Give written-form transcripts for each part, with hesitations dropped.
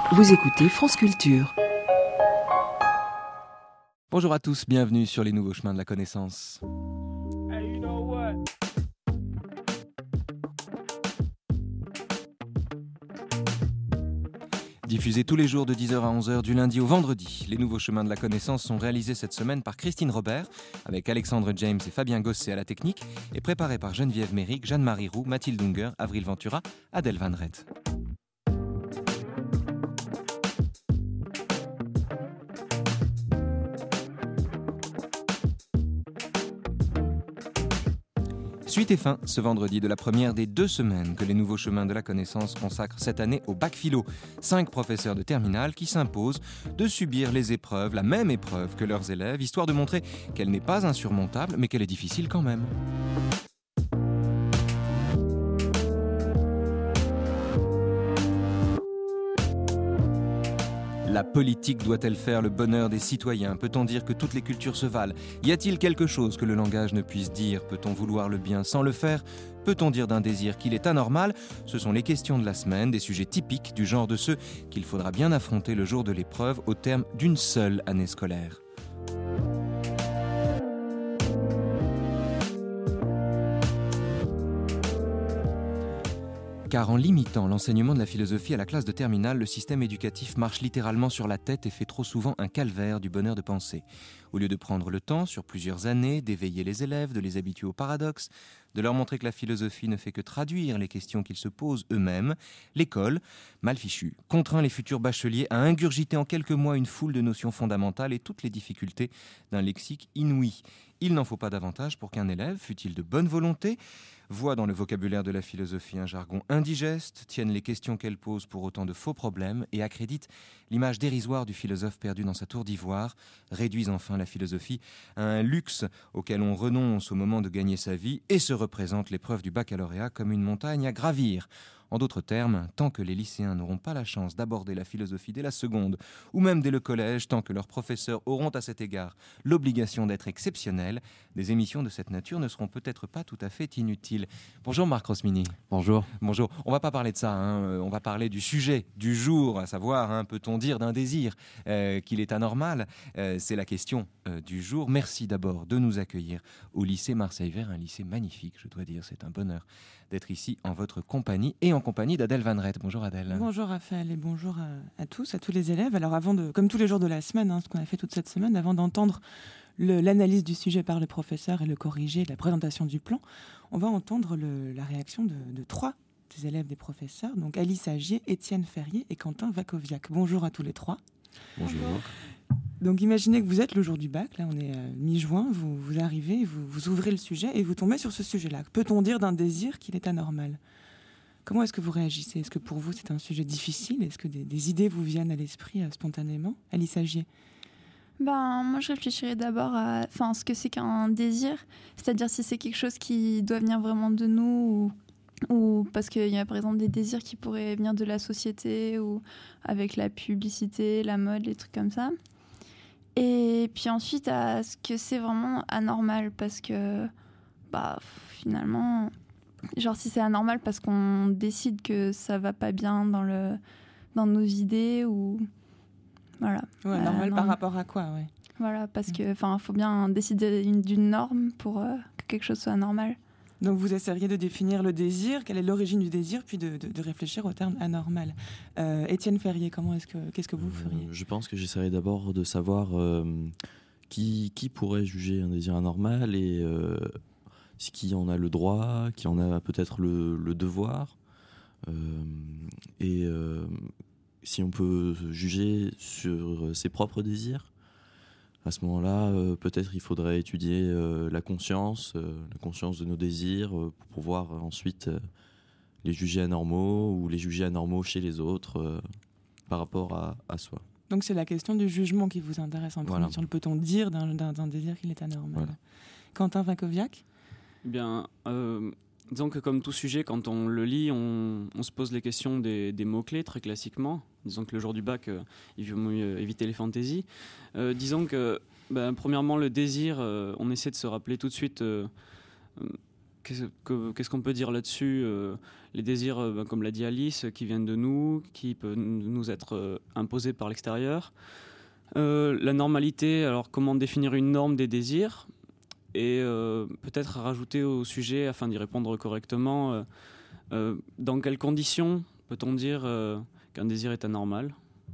Vous écoutez France Culture. Bonjour à tous, bienvenue sur les nouveaux chemins de la connaissance. Diffusés tous les jours de 10h à 11h du lundi au vendredi, les nouveaux chemins de la connaissance sont réalisés cette semaine par Christine Robert, avec Alexandre James et Fabien Gosset à la technique, et préparés par Geneviève Méric, Jeanne-Marie Roux, Mathilde Unger, Avril Ventura, Adèle Van Rett. Suite et fin, ce vendredi, de la première des 2 semaines que les nouveaux chemins de la connaissance consacrent cette année au bac philo. 5 professeurs de terminale qui s'imposent de subir les épreuves, la même épreuve que leurs élèves, histoire de montrer qu'elle n'est pas insurmontable, mais qu'elle est difficile quand même. La politique doit-elle faire le bonheur des citoyens ? Peut-on dire que toutes les cultures se valent ? Y a-t-il quelque chose que le langage ne puisse dire ? Peut-on vouloir le bien sans le faire ? Peut-on dire d'un désir qu'il est anormal ? Ce sont les questions de la semaine, des sujets typiques du genre de ceux qu'il faudra bien affronter le jour de l'épreuve au terme d'une seule année scolaire. Car en limitant l'enseignement de la philosophie à la classe de terminale, le système éducatif marche littéralement sur la tête et fait trop souvent un calvaire du bonheur de penser. Au lieu de prendre le temps, sur plusieurs années, d'éveiller les élèves, de les habituer au paradoxe, de leur montrer que la philosophie ne fait que traduire les questions qu'ils se posent eux-mêmes, l'école, mal fichue, contraint les futurs bacheliers à ingurgiter en quelques mois une foule de notions fondamentales et toutes les difficultés d'un lexique inouï. Il n'en faut pas davantage pour qu'un élève, fût-il de bonne volonté, voit dans le vocabulaire de la philosophie un jargon indigeste, tienne les questions qu'elle pose pour autant de faux problèmes et accrédite l'image dérisoire du philosophe perdu dans sa tour d'ivoire, réduise enfin la philosophie à un luxe auquel on renonce au moment de gagner sa vie et se représente l'épreuve du baccalauréat comme une montagne à gravir. En d'autres termes, tant que les lycéens n'auront pas la chance d'aborder la philosophie dès la seconde, ou même dès le collège, tant que leurs professeurs auront à cet égard l'obligation d'être exceptionnels, des émissions de cette nature ne seront peut-être pas tout à fait inutiles. Bonjour Marc Rosmini. Bonjour. Bonjour. On va pas parler de ça, on va parler du sujet du jour, à savoir, peut-on dire d'un désir qu'il est anormal ? C'est la question du jour. Merci d'abord de nous accueillir au lycée Marseille-Vert, un lycée magnifique, je dois dire, c'est un bonheur d'être ici en votre compagnie et en compagnie d'Adèle Van Rett. Bonjour Adèle. Bonjour Raphaël et bonjour à tous, à tous les élèves. Alors comme tous les jours de la semaine, ce qu'on a fait toute cette semaine, avant d'entendre l'analyse du sujet par le professeur et le corriger, la présentation du plan, on va entendre la réaction de 3 des élèves des professeurs, donc Alice Agier, Étienne Ferrier et Quentin Vakoviak. Bonjour à tous les 3. Bonjour. Donc imaginez que vous êtes le jour du bac, là on est mi-juin, vous arrivez, vous ouvrez le sujet et vous tombez sur ce sujet-là. Peut-on dire d'un désir qu'il est anormal ? Comment est-ce que vous réagissez ? Est-ce que pour vous c'est un sujet difficile ? Est-ce que des idées vous viennent à l'esprit spontanément ? Alice Agier. Moi je réfléchirais d'abord à ce que c'est qu'un désir, c'est-à-dire si c'est quelque chose qui doit venir vraiment de nous ou parce qu'il y a par exemple des désirs qui pourraient venir de la société ou avec la publicité, la mode, les trucs comme ça. Et puis ensuite à ce que c'est vraiment anormal parce que finalement, genre si c'est anormal parce qu'on décide que ça va pas bien dans nos idées ou voilà. Ouais, anormal par rapport à quoi, ouais. Voilà, parce que faut bien décider d'une norme pour que quelque chose soit normal. Donc vous essaieriez de définir le désir, quelle est l'origine du désir, puis de réfléchir au terme anormal. Étienne Ferrier, qu'est-ce que vous feriez ? Je pense que j'essaierais d'abord de savoir qui pourrait juger un désir anormal et qui en a le droit, qui en a peut-être le devoir. Et si on peut juger sur ses propres désirs, à ce moment-là, peut-être il faudrait étudier la conscience de nos désirs pour pouvoir ensuite les juger anormaux ou les juger anormaux chez les autres par rapport à soi. Donc c'est la question du jugement qui vous intéresse en premier, sur le peut-on dire d'un désir qu'il est anormal. Voilà. Quentin Vakoviak ? Disons que comme tout sujet, quand on le lit, on se pose les questions des mots-clés très classiquement. Disons que le jour du bac, il vaut mieux éviter les fantaisies. Disons que, premièrement, le désir, on essaie de se rappeler tout de suite qu'est-ce qu'on peut dire là-dessus Les désirs, comme l'a dit Alice, qui viennent de nous, qui peuvent nous être imposés par l'extérieur. La normalité, alors comment définir une norme des désirs ? Et peut-être rajouter au sujet, afin d'y répondre correctement, dans quelles conditions peut-on dire qu'un désir est anormal ?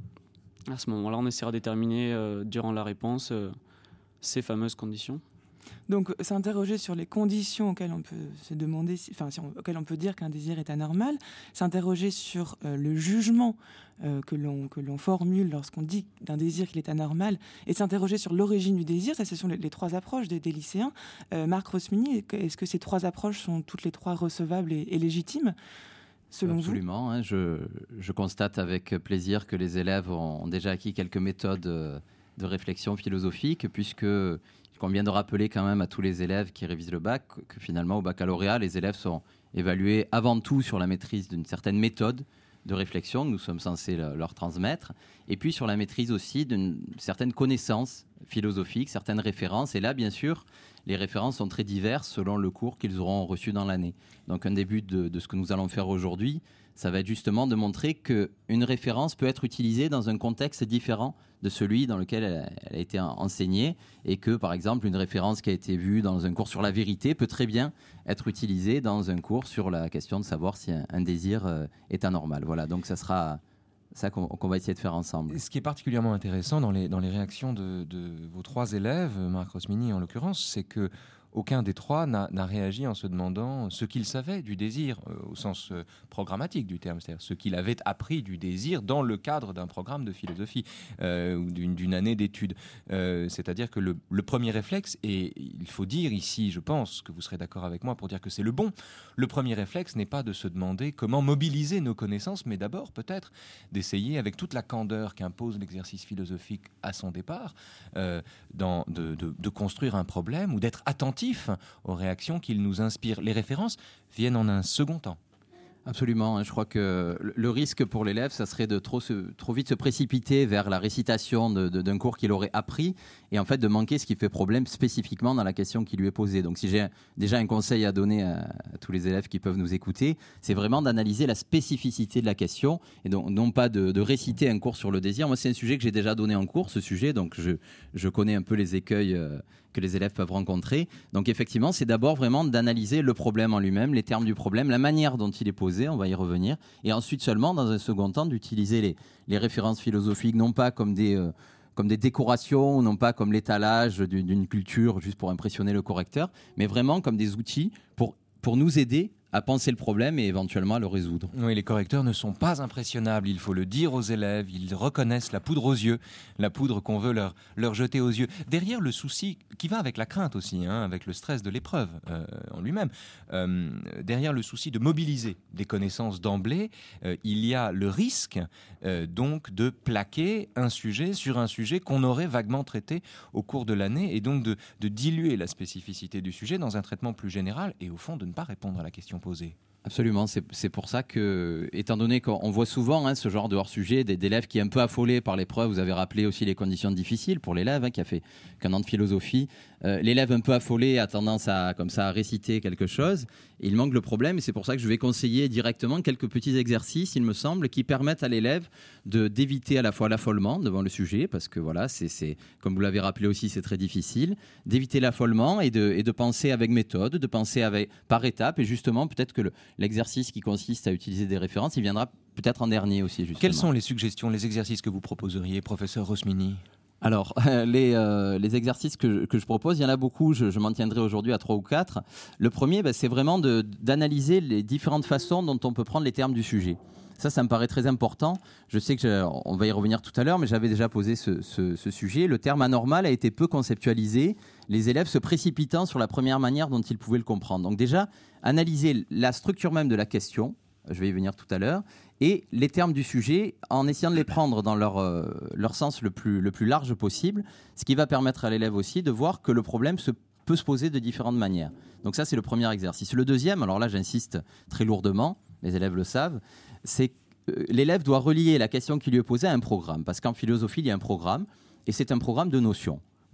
À ce moment-là, on essaiera de déterminer durant la réponse ces fameuses conditions. Donc, s'interroger sur les conditions auxquelles on peut se demander, auxquelles on peut dire qu'un désir est anormal, s'interroger sur le jugement que l'on formule lorsqu'on dit d'un désir qu'il est anormal, et s'interroger sur l'origine du désir. Ça, ce sont les trois approches des lycéens. Marc Rosmini, est-ce que ces trois approches sont toutes les trois recevables et légitimes, selon Absolument, vous ? Je constate avec plaisir que les élèves ont déjà acquis quelques méthodes de réflexion philosophique, puisque qu'on vient de rappeler quand même à tous les élèves qui révisent le bac que finalement au baccalauréat, les élèves sont évalués avant tout sur la maîtrise d'une certaine méthode de réflexion que nous sommes censés leur transmettre, et puis sur la maîtrise aussi d'une certaine connaissance philosophique, certaines références. Et là, bien sûr, les références sont très diverses selon le cours qu'ils auront reçu dans l'année. Donc un des buts de ce que nous allons faire aujourd'hui, ça va être justement de montrer qu'une référence peut être utilisée dans un contexte différent de celui dans lequel elle a été enseignée, et que, par exemple, une référence qui a été vue dans un cours sur la vérité peut très bien être utilisée dans un cours sur la question de savoir si un désir est anormal. Voilà, donc ça sera ça qu'on va essayer de faire ensemble. Ce qui est particulièrement intéressant dans les réactions de vos trois élèves, Marc Rosmini en l'occurrence, c'est que aucun des trois n'a réagi en se demandant ce qu'il savait du désir, au sens programmatique du terme, c'est-à-dire ce qu'il avait appris du désir dans le cadre d'un programme de philosophie ou d'une année d'études. C'est-à-dire que le premier réflexe, et il faut dire ici, je pense que vous serez d'accord avec moi pour dire que c'est le bon, le premier réflexe n'est pas de se demander comment mobiliser nos connaissances, mais d'abord peut-être d'essayer, avec toute la candeur qu'impose l'exercice philosophique à son départ, de construire un problème ou d'être attentif aux réactions qu'il nous inspire. Les références viennent en un second temps. Absolument, je crois que le risque pour l'élève, ça serait de trop vite se précipiter vers la récitation d'un cours qu'il aurait appris, et en fait de manquer ce qui fait problème spécifiquement dans la question qui lui est posée. Donc si j'ai déjà un conseil à donner à tous les élèves qui peuvent nous écouter, c'est vraiment d'analyser la spécificité de la question, et donc non pas de réciter un cours sur le désir. Moi, c'est un sujet que j'ai déjà donné en cours, ce sujet, donc je connais un peu les écueils que les élèves peuvent rencontrer. Donc effectivement, c'est d'abord vraiment d'analyser le problème en lui-même, les termes du problème, la manière dont il est posé, on va y revenir, et ensuite seulement, dans un second temps, d'utiliser les références philosophiques, non pas comme des décorations, non pas comme l'étalage d'une culture juste pour impressionner le correcteur, mais vraiment comme des outils pour nous aider à penser le problème et éventuellement à le résoudre. Oui, les correcteurs ne sont pas impressionnables, il faut le dire aux élèves, ils reconnaissent la poudre aux yeux, la poudre qu'on veut leur jeter aux yeux. Derrière le souci, qui va avec la crainte aussi, avec le stress de l'épreuve en lui-même, derrière le souci de mobiliser des connaissances d'emblée, il y a le risque donc de plaquer un sujet sur un sujet qu'on aurait vaguement traité au cours de l'année, et donc de diluer la spécificité du sujet dans un traitement plus général, et au fond de ne pas répondre à la question posée. Absolument, c'est pour ça que, étant donné qu'on voit souvent ce genre de hors-sujet, d'élèves qui est un peu affolés par l'épreuve, vous avez rappelé aussi les conditions difficiles pour l'élève qui a fait qu'un an de philosophie, l'élève un peu affolé a tendance à réciter quelque chose, et il manque le problème, et c'est pour ça que je vais conseiller directement quelques petits exercices, il me semble, qui permettent à l'élève d'éviter à la fois l'affolement devant le sujet, parce que voilà, c'est comme vous l'avez rappelé aussi, c'est très difficile, d'éviter l'affolement et de penser avec méthode, de penser par étapes, et justement peut-être que l'exercice qui consiste à utiliser des références, il viendra peut-être en dernier aussi, justement. Quelles sont les suggestions, les exercices que vous proposeriez, professeur Rosmini ? Alors, les exercices que je propose, il y en a beaucoup, je m'en tiendrai aujourd'hui à 3 ou 4. Le premier, c'est vraiment d'analyser les différentes façons dont on peut prendre les termes du sujet. Ça me paraît très important. Je sais qu'on va y revenir tout à l'heure, mais j'avais déjà posé ce sujet. Le terme anormal a été peu conceptualisé, les élèves se précipitant sur la première manière dont ils pouvaient le comprendre. Donc déjà, analyser la structure même de la question, je vais y venir tout à l'heure, et les termes du sujet en essayant de les prendre dans leur sens le plus large possible, ce qui va permettre à l'élève aussi de voir que le problème peut se poser de différentes manières. Donc ça, c'est le premier exercice. Le deuxième, alors là, j'insiste très lourdement, les élèves le savent, c'est que l'élève doit relier la question qui lui est posée à un programme. Parce qu'en philosophie, il y a un programme, et c'est un programme de notions.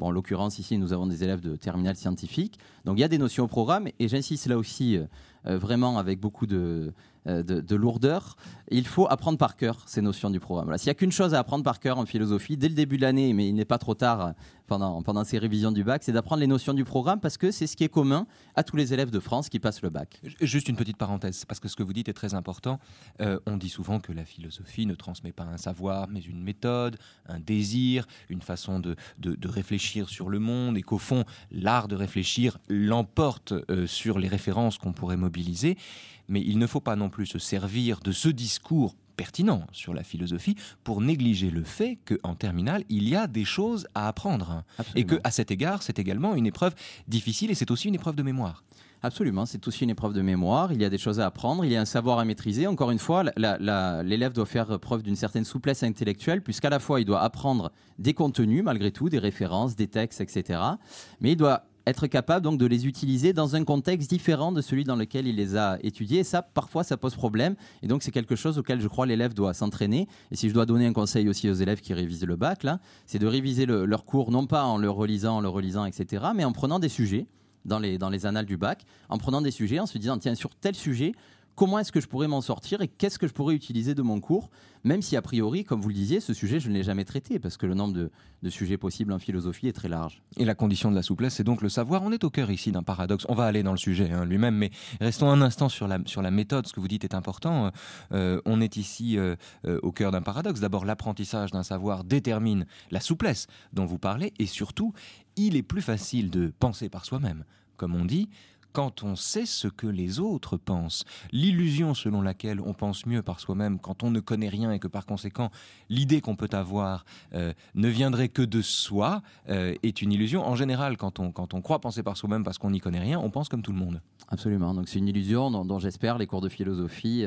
Bon, en l'occurrence, ici, nous avons des élèves de terminale scientifique. Donc, il y a des notions au programme. Et j'insiste là aussi, vraiment avec beaucoup de lourdeur. Il faut apprendre par cœur ces notions du programme. Voilà. S'il n'y a qu'une chose à apprendre par cœur en philosophie, dès le début de l'année, mais il n'est pas trop tard pendant ces révisions du bac, c'est d'apprendre les notions du programme parce que c'est ce qui est commun à tous les élèves de France qui passent le bac. Juste une petite parenthèse, parce que ce que vous dites est très important. On dit souvent que la philosophie ne transmet pas un savoir, mais une méthode, un désir, une façon de réfléchir sur le monde, et qu'au fond, l'art de réfléchir l'emporte sur les références qu'on pourrait mobiliser. Mais il ne faut pas non plus se servir de ce discours pertinent sur la philosophie pour négliger le fait qu'en terminale, il y a des choses à apprendre. Absolument. Et qu'à cet égard, c'est également une épreuve difficile et c'est aussi une épreuve de mémoire. Absolument, c'est aussi une épreuve de mémoire. Il y a des choses à apprendre, il y a un savoir à maîtriser. Encore une fois, l'élève doit faire preuve d'une certaine souplesse intellectuelle, puisqu'à la fois, il doit apprendre des contenus, malgré tout, des références, des textes, etc. Mais il doit être capable donc de les utiliser dans un contexte différent de celui dans lequel il les a étudiés. Et ça, parfois, ça pose problème. Et donc, c'est quelque chose auquel je crois l'élève doit s'entraîner. Et si je dois donner un conseil aussi aux élèves qui révisent le bac, là, c'est de réviser leur cours, non pas en le relisant, etc., mais en prenant des sujets dans les annales du bac, en prenant des sujets, en se disant, tiens, sur tel sujet, comment est-ce que je pourrais m'en sortir et qu'est-ce que je pourrais utiliser de mon cours, même si a priori, comme vous le disiez, ce sujet, je ne l'ai jamais traité, parce que le nombre de sujets possibles en philosophie est très large. Et la condition de la souplesse, c'est donc le savoir. On est au cœur ici d'un paradoxe. On va aller dans le sujet lui-même, mais restons un instant sur la méthode. Ce que vous dites est important. On est ici au cœur d'un paradoxe. D'abord, l'apprentissage d'un savoir détermine la souplesse dont vous parlez, et surtout, il est plus facile de penser par soi-même, comme on dit, quand on sait ce que les autres pensent. L'illusion selon laquelle on pense mieux par soi-même quand on ne connaît rien et que par conséquent l'idée qu'on peut avoir ne viendrait que de soi est une illusion. En général, quand on croit penser par soi-même parce qu'on n'y connaît rien, on pense comme tout le monde. Absolument, donc c'est une illusion dont j'espère les cours de philosophie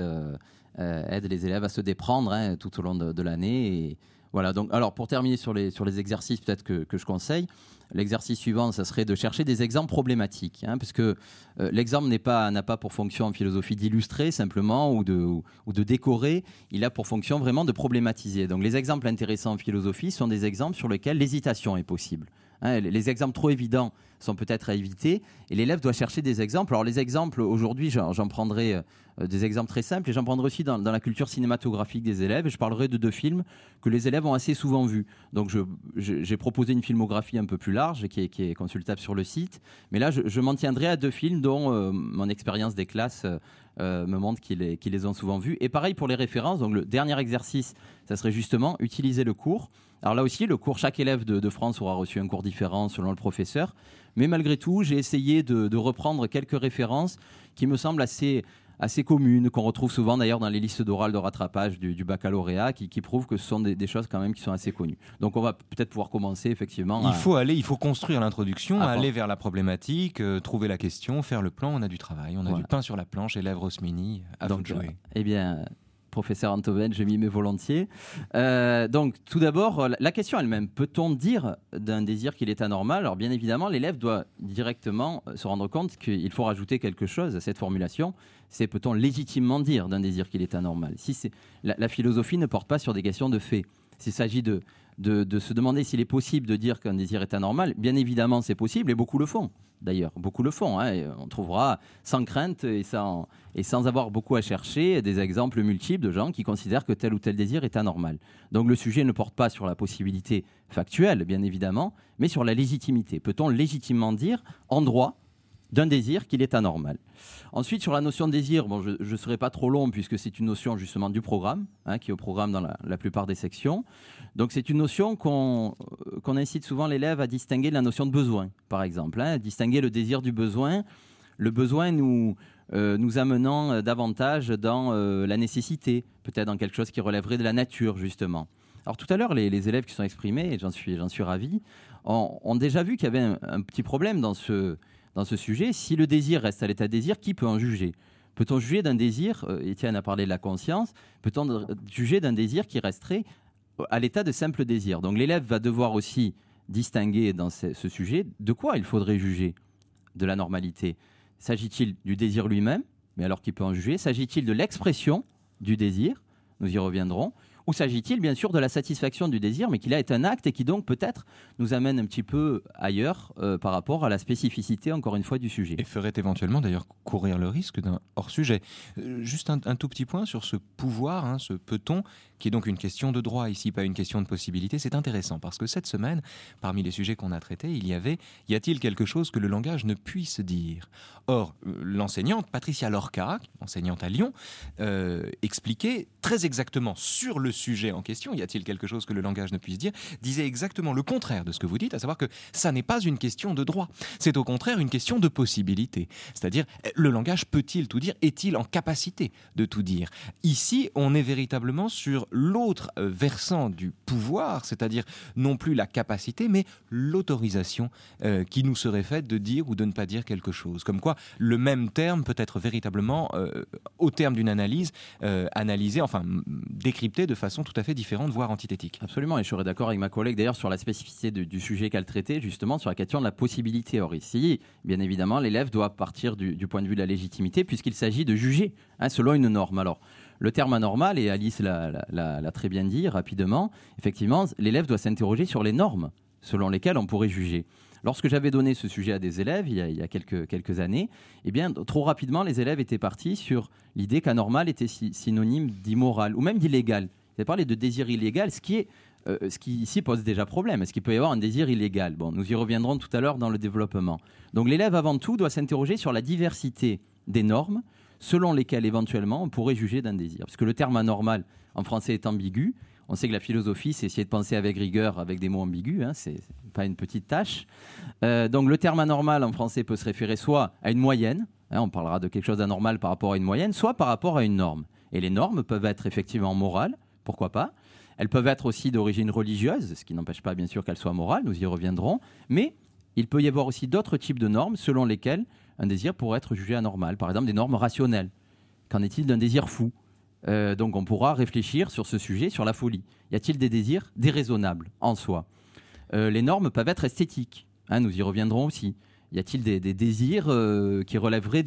aident les élèves à se déprendre tout au long de l'année. Et voilà, donc, alors pour terminer sur les exercices peut-être que je conseille, l'exercice suivant, ça serait de chercher des exemples problématiques, parce que l'exemple n'a pas pour fonction en philosophie d'illustrer simplement ou de décorer, il a pour fonction vraiment de problématiser. Donc les exemples intéressants en philosophie sont des exemples sur lesquels l'hésitation est possible. Les exemples trop évidents sont peut-être à éviter et l'élève doit chercher des exemples. Alors les exemples, aujourd'hui, j'en prendrai des exemples très simples et j'en prendrai aussi dans la culture cinématographique des élèves et je parlerai de 2 films que les élèves ont assez souvent vus. Donc j'ai proposé une filmographie un peu plus large qui est consultable sur le site, mais là je m'en tiendrai à 2 films dont mon expérience des classes me montre qu'ils les ont souvent vus. Et pareil pour les références, donc le dernier exercice, ça serait justement utiliser le cours. Alors là aussi, le cours, chaque élève de France aura reçu un cours différent selon le professeur. Mais malgré tout, j'ai essayé de reprendre quelques références qui me semblent assez communes, qu'on retrouve souvent d'ailleurs dans les listes d'oral de rattrapage du baccalauréat, qui prouvent que ce sont des choses quand même qui sont assez connues. Donc on va peut-être pouvoir commencer effectivement. Il faut construire l'introduction, aller vers la problématique, trouver la question, faire le plan. On a du travail, on a du pain sur la planche, élève Rosmini, à vous de jouer. Eh bien, professeur Antoven, je m'y mets volontiers. Donc, tout d'abord, la question elle-même. Peut-on dire d'un désir qu'il est anormal ? Alors, bien évidemment, l'élève doit directement se rendre compte qu'il faut rajouter quelque chose à cette formulation. C'est peut-on légitimement dire d'un désir qu'il est anormal ? La philosophie ne porte pas sur des questions de fait. S'il s'agit de se demander s'il est possible de dire qu'un désir est anormal, bien évidemment, c'est possible et beaucoup le font. D'ailleurs, beaucoup le font. Et on trouvera sans crainte et sans avoir beaucoup à chercher des exemples multiples de gens qui considèrent que tel ou tel désir est anormal. Donc le sujet ne porte pas sur la possibilité factuelle, bien évidemment, mais sur la légitimité. Peut-on légitimement dire en droit d'un désir qu'il est anormal ? Ensuite, sur la notion de désir, je ne serai pas trop long puisque c'est une notion justement du programme, qui est au programme dans la plupart des sections. Donc c'est une notion qu'on incite souvent l'élève à distinguer de la notion de besoin, par exemple. Distinguer le désir du besoin, le besoin nous amenant davantage dans la nécessité, peut-être dans quelque chose qui relèverait de la nature, justement. Alors tout à l'heure, les élèves qui sont exprimés, et j'en suis ravi, ont déjà vu qu'il y avait un petit problème dans ce sujet. Si le désir reste à l'état de désir, qui peut en juger ? Peut-on juger d'un désir, Étienne a parlé de la conscience, peut-on juger d'un désir qui resterait à l'état de simple désir ? Donc l'élève va devoir aussi distinguer dans ce sujet de quoi il faudrait juger de la normalité. S'agit-il du désir lui-même, mais alors qui peut en juger ? S'agit-il de l'expression du désir ? Nous y reviendrons. Ou s'agit-il bien sûr de la satisfaction du désir, mais qu'il est un acte et qui donc peut-être nous amène un petit peu ailleurs par rapport à la spécificité, encore une fois, du sujet. Et ferait éventuellement d'ailleurs courir le risque d'un hors-sujet. Juste un tout petit point sur ce pouvoir, ce peut-on, qui est donc une question de droit ici, pas une question de possibilité. C'est intéressant parce que cette semaine, parmi les sujets qu'on a traités, y a-t-il quelque chose que le langage ne puisse dire ? Or, l'enseignante Patricia Lorca, enseignante à Lyon, expliquait très exactement sur le sujet en question, y a-t-il quelque chose que le langage ne puisse dire, disait exactement le contraire de ce que vous dites, à savoir que ça n'est pas une question de droit, c'est au contraire une question de possibilité. C'est-à-dire, le langage peut-il tout dire ? Est-il en capacité de tout dire ? Ici, on est véritablement sur l'autre versant du pouvoir, c'est-à-dire non plus la capacité, mais l'autorisation qui nous serait faite de dire ou de ne pas dire quelque chose. Comme quoi, le même terme peut être véritablement, au terme d'une analyse, analysé, enfin décrypté de façon tout à fait différente, voire antithétique. Absolument, et je serais d'accord avec ma collègue d'ailleurs sur la spécificité du sujet qu'elle traitait, justement sur la question de la possibilité. Or ici, bien évidemment, l'élève doit partir du point de vue de la légitimité, puisqu'il s'agit de juger selon une norme. Alors, le terme anormal, et Alice l'a très bien dit rapidement, effectivement, l'élève doit s'interroger sur les normes selon lesquelles on pourrait juger. Lorsque j'avais donné ce sujet à des élèves, il y a quelques années, eh bien, trop rapidement, les élèves étaient partis sur l'idée qu'anormal était synonyme d'immoral, ou même d'illégal. Ils avaient parlé de désir illégal, ce qui ici pose déjà problème. Est-ce qu'il peut y avoir un désir illégal ? Bon, nous y reviendrons tout à l'heure dans le développement. Donc l'élève, avant tout, doit s'interroger sur la diversité des normes selon lesquelles, éventuellement, on pourrait juger d'un désir. Parce que le terme anormal, en français, est ambigu. On sait que la philosophie, c'est essayer de penser avec rigueur, avec des mots ambigus. C'est pas une petite tâche. Donc le terme anormal, en français, peut se référer soit à une moyenne, on parlera de quelque chose d'anormal par rapport à une moyenne, soit par rapport à une norme. Et les normes peuvent être effectivement morales, pourquoi pas. Elles peuvent être aussi d'origine religieuse, ce qui n'empêche pas bien sûr qu'elles soient morales, nous y reviendrons. Mais il peut y avoir aussi d'autres types de normes selon lesquelles un désir pourrait être jugé anormal. Par exemple, des normes rationnelles. Qu'en est-il d'un désir fou ? Donc on pourra réfléchir sur ce sujet, sur la folie. Y a-t-il des désirs déraisonnables en soi ? Les normes peuvent être esthétiques, nous y reviendrons aussi. Y a-t-il des désirs qui relèveraient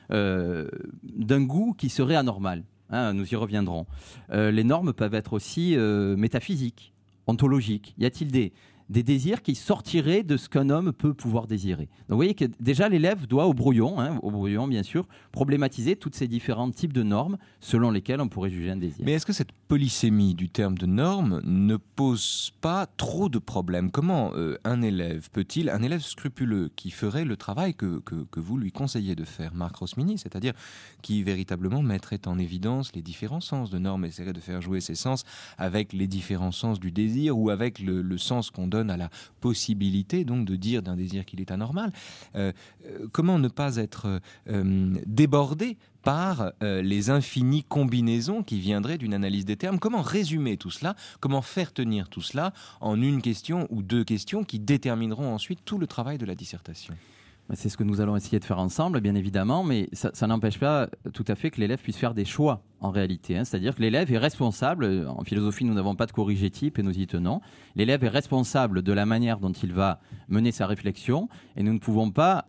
d'un goût qui serait anormal ? Nous y reviendrons. Les normes peuvent être aussi métaphysiques, ontologiques. Y a-t-il des désirs qui sortiraient de ce qu'un homme peut pouvoir désirer ? Donc vous voyez que déjà l'élève doit au brouillon bien sûr, problématiser tous ces différents types de normes selon lesquelles on pourrait juger un désir. Mais est-ce que cette polysémie du terme de norme ne pose pas trop de problèmes ? Comment un élève scrupuleux qui ferait le travail que vous lui conseillez de faire, Marc Rosmini, c'est-à-dire qui véritablement mettrait en évidence les différents sens de normes, essaierait de faire jouer ces sens avec les différents sens du désir ou avec le sens qu'on donne à la possibilité donc de dire d'un désir qu'il est anormal, comment ne pas être débordé par les infinies combinaisons qui viendraient d'une analyse des termes ? Comment résumer tout cela ? Comment faire tenir tout cela en une question ou deux questions qui détermineront ensuite tout le travail de la dissertation ? C'est ce que nous allons essayer de faire ensemble, bien évidemment, mais ça n'empêche pas tout à fait que l'élève puisse faire des choix en réalité. C'est-à-dire que l'élève est responsable, en philosophie nous n'avons pas de corrigé type et nous y tenons, l'élève est responsable de la manière dont il va mener sa réflexion et nous ne pouvons pas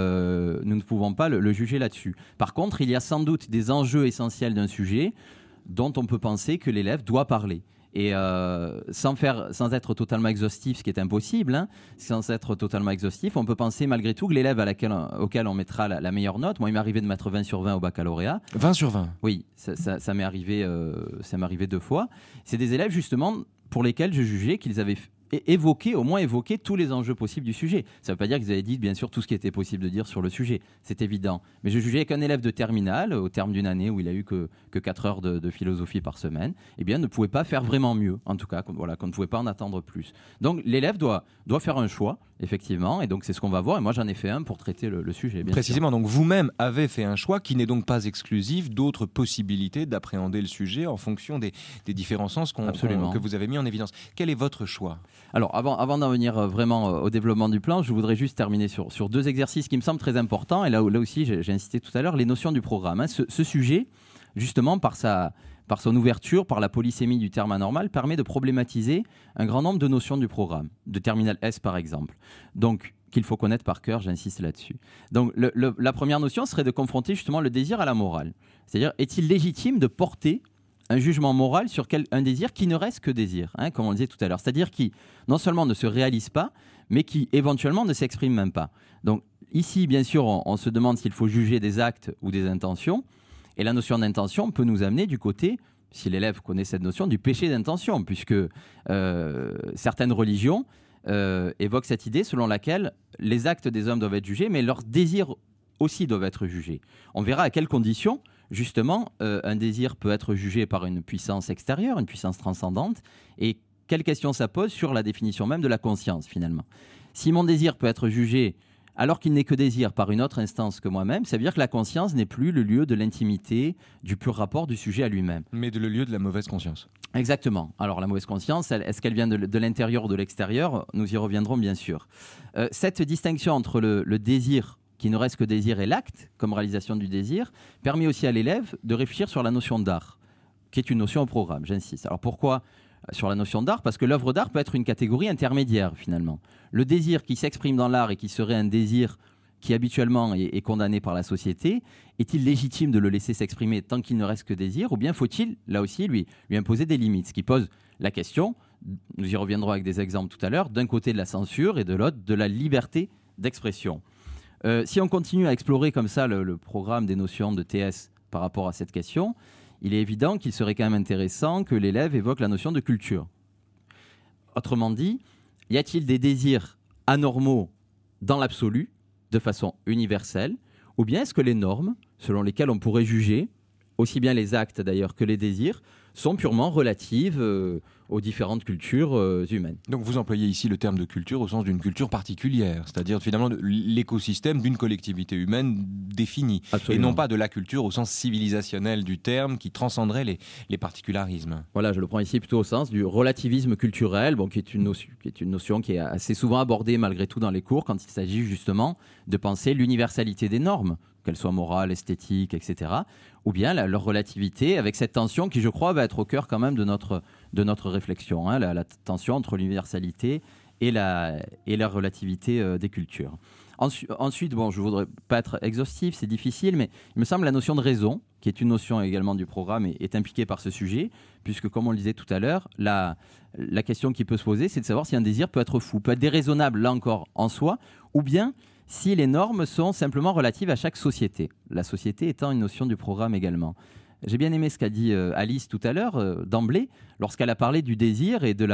le juger là-dessus. Par contre, il y a sans doute des enjeux essentiels d'un sujet dont on peut penser que l'élève doit parler. Et sans être totalement exhaustif, ce qui est impossible, sans être totalement exhaustif, on peut penser malgré tout que l'élève auquel on mettra la meilleure note, moi il m'est arrivé de mettre 20 sur 20 au baccalauréat. 20 sur 20 ? Oui, ça m'est arrivé 2 fois. C'est des élèves justement pour lesquels je jugeais qu'ils avaient au moins évoqué tous les enjeux possibles du sujet. Ça ne veut pas dire qu'ils avaient dit bien sûr tout ce qui était possible de dire sur le sujet, c'est évident. Mais je jugeais qu'un élève de terminale, au terme d'une année où il a eu que 4 heures de philosophie par semaine, eh bien, ne pouvait pas faire vraiment mieux, en tout cas, qu'on ne pouvait pas en attendre plus. Donc l'élève doit faire un choix, effectivement, et donc c'est ce qu'on va voir, et moi j'en ai fait un pour traiter le sujet. Bien Précisément, sûr. donc vous-même avez fait un choix qui n'est donc pas exclusif d'autres possibilités d'appréhender le sujet en fonction des différents sens que vous avez mis en évidence. Quel est votre choix ? Alors, avant d'en venir vraiment au développement du plan, je voudrais juste terminer sur 2 exercices qui me semblent très importants. Et là aussi, j'ai insisté tout à l'heure, les notions du programme. Ce sujet, justement, par son ouverture, par la polysémie du terme anormal, permet de problématiser un grand nombre de notions du programme, de terminal S par exemple. Donc, qu'il faut connaître par cœur, j'insiste là-dessus. Donc, la première notion serait de confronter justement le désir à la morale. C'est-à-dire, est-il légitime de porter un jugement moral sur un désir qui ne reste que désir, comme on le disait tout à l'heure. C'est-à-dire qui, non seulement ne se réalise pas, mais qui, éventuellement, ne s'exprime même pas. Donc, ici, bien sûr, on se demande s'il faut juger des actes ou des intentions. Et la notion d'intention peut nous amener du côté, si l'élève connaît cette notion, du péché d'intention, puisque certaines religions évoquent cette idée selon laquelle les actes des hommes doivent être jugés, mais leurs désirs aussi doivent être jugés. On verra à quelles conditions, justement, un désir peut être jugé par une puissance extérieure, une puissance transcendante, et quelles questions ça pose sur la définition même de la conscience, finalement. Si mon désir peut être jugé alors qu'il n'est que désir par une autre instance que moi-même, ça veut dire que la conscience n'est plus le lieu de l'intimité, du pur rapport du sujet à lui-même. Mais le lieu de la mauvaise conscience. Exactement. Alors la mauvaise conscience, est-ce qu'elle vient de l'intérieur ou de l'extérieur ? Nous y reviendrons bien sûr. Cette distinction entre le désir qui ne reste que désir et l'acte, comme réalisation du désir, permet aussi à l'élève de réfléchir sur la notion d'art, qui est une notion au programme, j'insiste. Alors pourquoi sur la notion d'art ? Parce que l'œuvre d'art peut être une catégorie intermédiaire, finalement. Le désir qui s'exprime dans l'art et qui serait un désir qui habituellement est condamné par la société, est-il légitime de le laisser s'exprimer tant qu'il ne reste que désir, ou bien faut-il, là aussi, lui imposer des limites ? Ce qui pose la question, nous y reviendrons avec des exemples tout à l'heure, d'un côté de la censure et de l'autre de la liberté d'expression. Si on continue à explorer comme ça le programme des notions de TS par rapport à cette question, il est évident qu'il serait quand même intéressant que l'élève évoque la notion de culture. Autrement dit, y a-t-il des désirs anormaux dans l'absolu, de façon universelle, ou bien est-ce que les normes, selon lesquelles on pourrait juger, aussi bien les actes d'ailleurs que les désirs, sont purement relatives aux différentes cultures humaines. Donc vous employez ici le terme de culture au sens d'une culture particulière, c'est-à-dire finalement l'écosystème d'une collectivité humaine définie. Absolument. Et non pas de la culture au sens civilisationnel du terme qui transcenderait les particularismes. Voilà, je le prends ici plutôt au sens du relativisme culturel, qui est une notion qui est assez souvent abordée malgré tout dans les cours quand il s'agit justement de penser l'universalité des normes, qu'elles soient morales, esthétiques, etc., ou bien leur relativité, avec cette tension qui, je crois, va être au cœur quand même de notre réflexion, la tension entre l'universalité et la relativité des cultures. Ensuite, je ne voudrais pas être exhaustif, c'est difficile, mais il me semble que la notion de raison, qui est une notion également du programme, est impliquée par ce sujet, puisque, comme on le disait tout à l'heure, la question qui peut se poser, c'est de savoir si un désir peut être fou, peut être déraisonnable, là encore, en soi, ou bien si les normes sont simplement relatives à chaque société. La société étant une notion du programme également. J'ai bien aimé ce qu'a dit Alice tout à l'heure, d'emblée, lorsqu'elle a parlé du désir et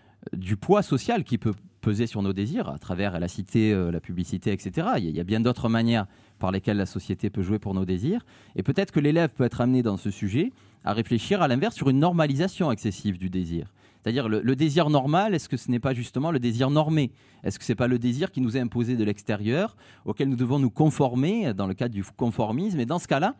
du poids social qui peut peser sur nos désirs, à travers, elle a cité la publicité, etc. Il y a bien d'autres manières par lesquelles la société peut jouer pour nos désirs. Et peut-être que l'élève peut être amené dans ce sujet à réfléchir à l'inverse sur une normalisation excessive du désir. C'est-à-dire le désir normal, est-ce que ce n'est pas justement le désir normé ? Est-ce que ce n'est pas le désir qui nous est imposé de l'extérieur, auquel nous devons nous conformer dans le cadre du conformisme ? Et dans ce cas-là,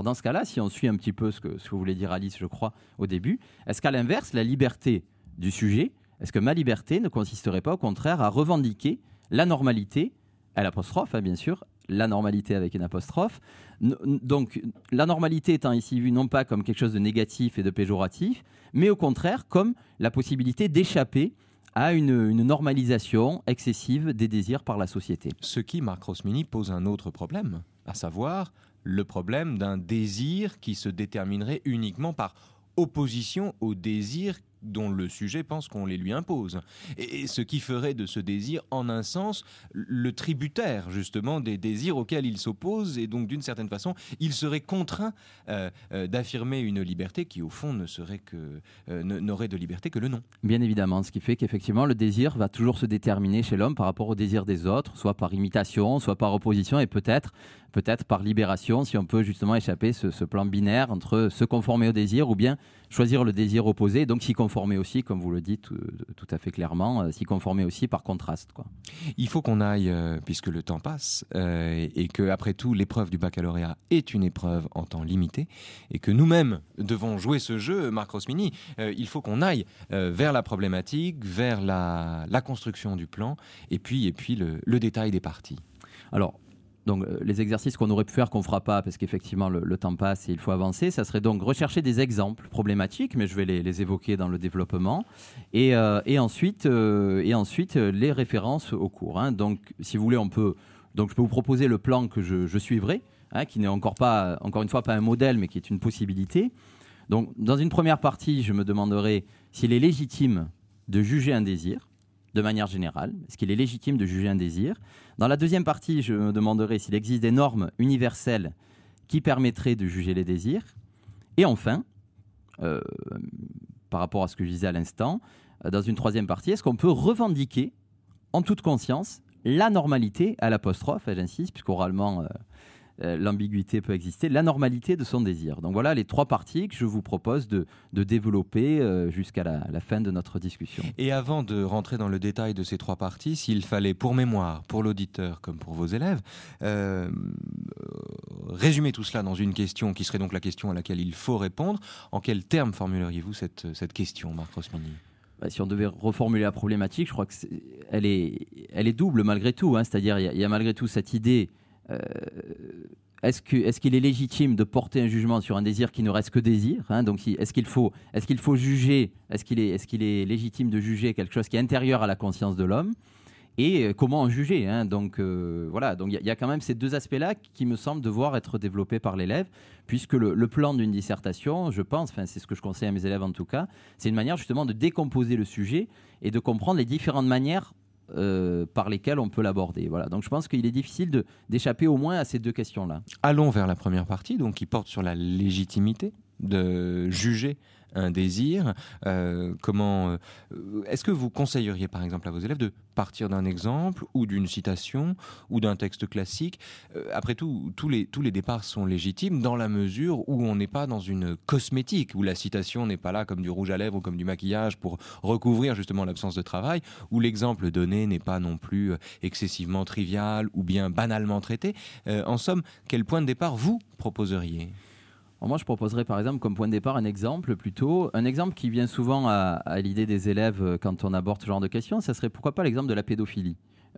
si on suit un petit peu ce que voulait dire Alice, je crois, au début, est-ce qu'à l'inverse, la liberté du sujet, est-ce que ma liberté ne consisterait pas au contraire à revendiquer la normalité, à l'apostrophe, bien sûr, la normalité avec une apostrophe. Donc, la normalité étant ici vue non pas comme quelque chose de négatif et de péjoratif, mais au contraire comme la possibilité d'échapper à une normalisation excessive des désirs par la société. Ce qui, Marc Rosmini, pose un autre problème, à savoir le problème d'un désir qui se déterminerait uniquement par opposition au désir dont le sujet pense qu'on les lui impose. Et ce qui ferait de ce désir, en un sens, le tributaire, justement, des désirs auxquels il s'oppose, et donc, d'une certaine façon, il serait contraint d'affirmer une liberté qui, au fond, n'aurait de liberté que le nom. Bien évidemment, ce qui fait qu'effectivement, le désir va toujours se déterminer chez l'homme par rapport au désir des autres, soit par imitation, soit par opposition, et peut-être par libération, si on peut justement échapper ce plan binaire entre se conformer au désir ou bien choisir le désir opposé, donc s'y conformer aussi, comme vous le dites tout à fait clairement, s'y conformer aussi par contraste, quoi. Il faut qu'on aille, puisque le temps passe, et qu'après tout, l'épreuve du baccalauréat est une épreuve en temps limité, et que nous-mêmes devons jouer ce jeu, Marc Rosmini, il faut qu'on aille vers la problématique, vers la construction du plan, et puis le détail des parties. Alors, donc, les exercices qu'on aurait pu faire, qu'on ne fera pas, parce qu'effectivement, le temps passe et il faut avancer, ça serait donc rechercher des exemples problématiques, mais je vais les évoquer dans le développement, et ensuite les références au cours. Hein. Donc, si vous voulez, je peux vous proposer le plan que je suivrai, qui n'est encore une fois pas un modèle, mais qui est une possibilité. Donc, dans une première partie, je me demanderai s'il est légitime de juger un désir, de manière générale. Est-ce qu'il est légitime de juger un désir ? Dans la deuxième partie, je me demanderai s'il existe des normes universelles qui permettraient de juger les désirs. Et enfin, par rapport à ce que je disais à l'instant, dans une troisième partie, est-ce qu'on peut revendiquer en toute conscience la normalité, à l'apostrophe, j'insiste, puisqu'oralement l'ambiguïté peut exister, la normalité de son désir. Donc voilà les trois parties que je vous propose de développer jusqu'à la fin de notre discussion. Et avant de rentrer dans le détail de ces trois parties, s'il fallait, pour mémoire, pour l'auditeur comme pour vos élèves, résumer tout cela dans une question qui serait donc la question à laquelle il faut répondre, en quels termes formuleriez-vous cette question, Marc Rosmini ? Si on devait reformuler la problématique, je crois qu'elle est double malgré tout. C'est-à-dire il y a malgré tout cette idée, est-ce qu'il est légitime de porter un jugement sur un désir qui ne reste que désir, donc est-ce qu'il faut juger, est-ce qu'il est légitime de juger quelque chose qui est intérieur à la conscience de l'homme, et comment en juger, donc voilà, donc il y a quand même ces deux aspects-là qui me semblent devoir être développés par l'élève, puisque le plan d'une dissertation, je pense, c'est ce que je conseille à mes élèves en tout cas, c'est une manière justement de décomposer le sujet et de comprendre les différentes manières par lesquelles on peut l'aborder. Voilà. Donc je pense qu'il est difficile d'échapper au moins à ces deux questions-là. Allons vers la première partie, donc qui porte sur la légitimité de juger un désir. Est-ce que vous conseilleriez par exemple à vos élèves de partir d'un exemple ou d'une citation ou d'un texte classique ? Après tout, tous les départs sont légitimes dans la mesure où on n'est pas dans une cosmétique, où la citation n'est pas là comme du rouge à lèvres ou comme du maquillage pour recouvrir justement l'absence de travail, où l'exemple donné n'est pas non plus excessivement trivial ou bien banalement traité. En somme, quel point de départ vous proposeriez ? Moi, je proposerais par exemple comme point de départ un exemple qui vient souvent à l'idée des élèves quand on aborde ce genre de questions, ça serait pourquoi pas l'exemple de la pédophilie.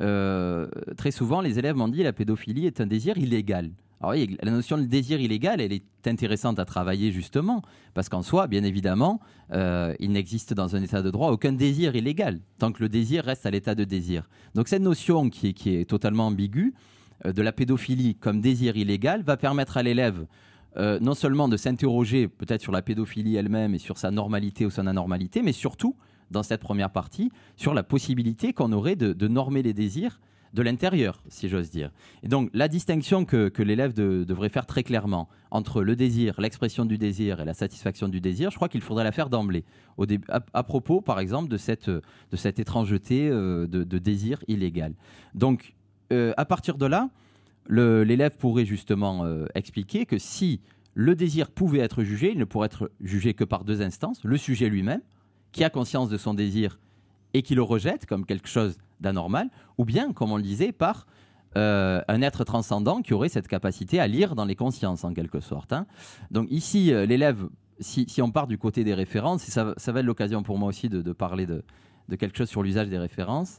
Très souvent, les élèves m'ont dit la pédophilie est un désir illégal. Alors oui, la notion de désir illégal, elle est intéressante à travailler justement, parce qu'en soi, bien évidemment, il n'existe dans un état de droit aucun désir illégal, tant que le désir reste à l'état de désir. Donc cette notion qui est totalement ambiguë, de la pédophilie comme désir illégal, va permettre à l'élève non seulement de s'interroger peut-être sur la pédophilie elle-même et sur sa normalité ou son anormalité, mais surtout, dans cette première partie, sur la possibilité qu'on aurait de normer les désirs de l'intérieur, si j'ose dire. Et donc, la distinction que l'élève devrait faire très clairement entre le désir, l'expression du désir et la satisfaction du désir, je crois qu'il faudrait la faire d'emblée, à propos, par exemple, de cette étrangeté de désir illégal. Donc, à partir de là, l'élève pourrait justement expliquer que si le désir pouvait être jugé, il ne pourrait être jugé que par deux instances, le sujet lui-même, qui a conscience de son désir et qui le rejette comme quelque chose d'anormal, ou bien, comme on le disait, par un être transcendant qui aurait cette capacité à lire dans les consciences, en quelque sorte. Donc ici, l'élève, si on part du côté des références, et ça va être l'occasion pour moi aussi de parler de quelque chose sur l'usage des références,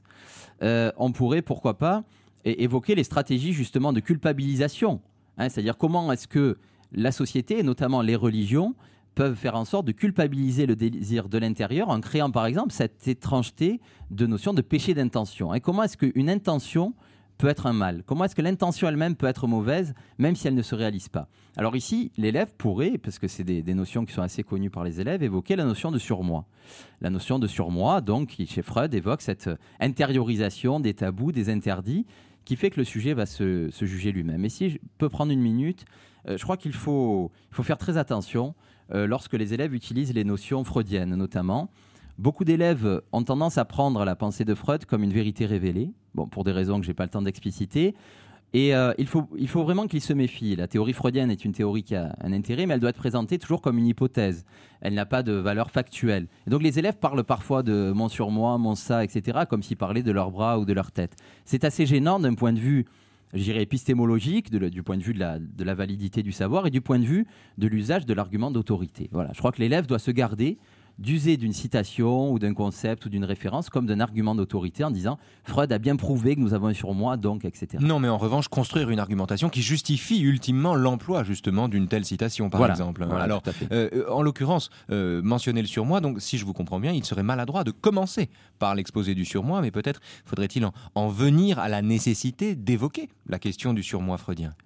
on pourrait, pourquoi pas, évoquer les stratégies justement de culpabilisation. C'est-à-dire comment est-ce que la société, et notamment les religions, peuvent faire en sorte de culpabiliser le désir de l'intérieur en créant par exemple cette étrangeté de notion de péché d'intention. Et comment est-ce qu'une intention peut être un mal ? Comment est-ce que l'intention elle-même peut être mauvaise, même si elle ne se réalise pas ? Alors ici, l'élève pourrait, parce que c'est des notions qui sont assez connues par les élèves, évoquer la notion de surmoi. La notion de surmoi, donc, qui chez Freud évoque cette intériorisation des tabous, des interdits, qui fait que le sujet va se juger lui-même. Et si je peux prendre une minute, je crois qu'il faut faire très attention lorsque les élèves utilisent les notions freudiennes, notamment. Beaucoup d'élèves ont tendance à prendre la pensée de Freud comme une vérité révélée, pour des raisons que je n'ai pas le temps d'expliciter. Et il faut vraiment qu'ils se méfient. La théorie freudienne est une théorie qui a un intérêt, mais elle doit être présentée toujours comme une hypothèse. Elle n'a pas de valeur factuelle. Et donc les élèves parlent parfois de mon surmoi, mon ça, etc., comme s'ils parlaient de leurs bras ou de leur tête. C'est assez gênant d'un point de vue, je dirais, épistémologique, du point de vue de la validité du savoir et du point de vue de l'usage de l'argument d'autorité. Voilà. Je crois que l'élève doit se garder d'user d'une citation ou d'un concept ou d'une référence comme d'un argument d'autorité en disant Freud a bien prouvé que nous avons un surmoi, donc, etc. Non, mais en revanche, construire une argumentation qui justifie ultimement l'emploi justement d'une telle citation, par exemple. Voilà, alors, en l'occurrence, mentionner le surmoi, donc si je vous comprends bien, il serait maladroit de commencer par l'exposé du surmoi, mais peut-être faudrait-il en venir à la nécessité d'évoquer la question du surmoi freudien.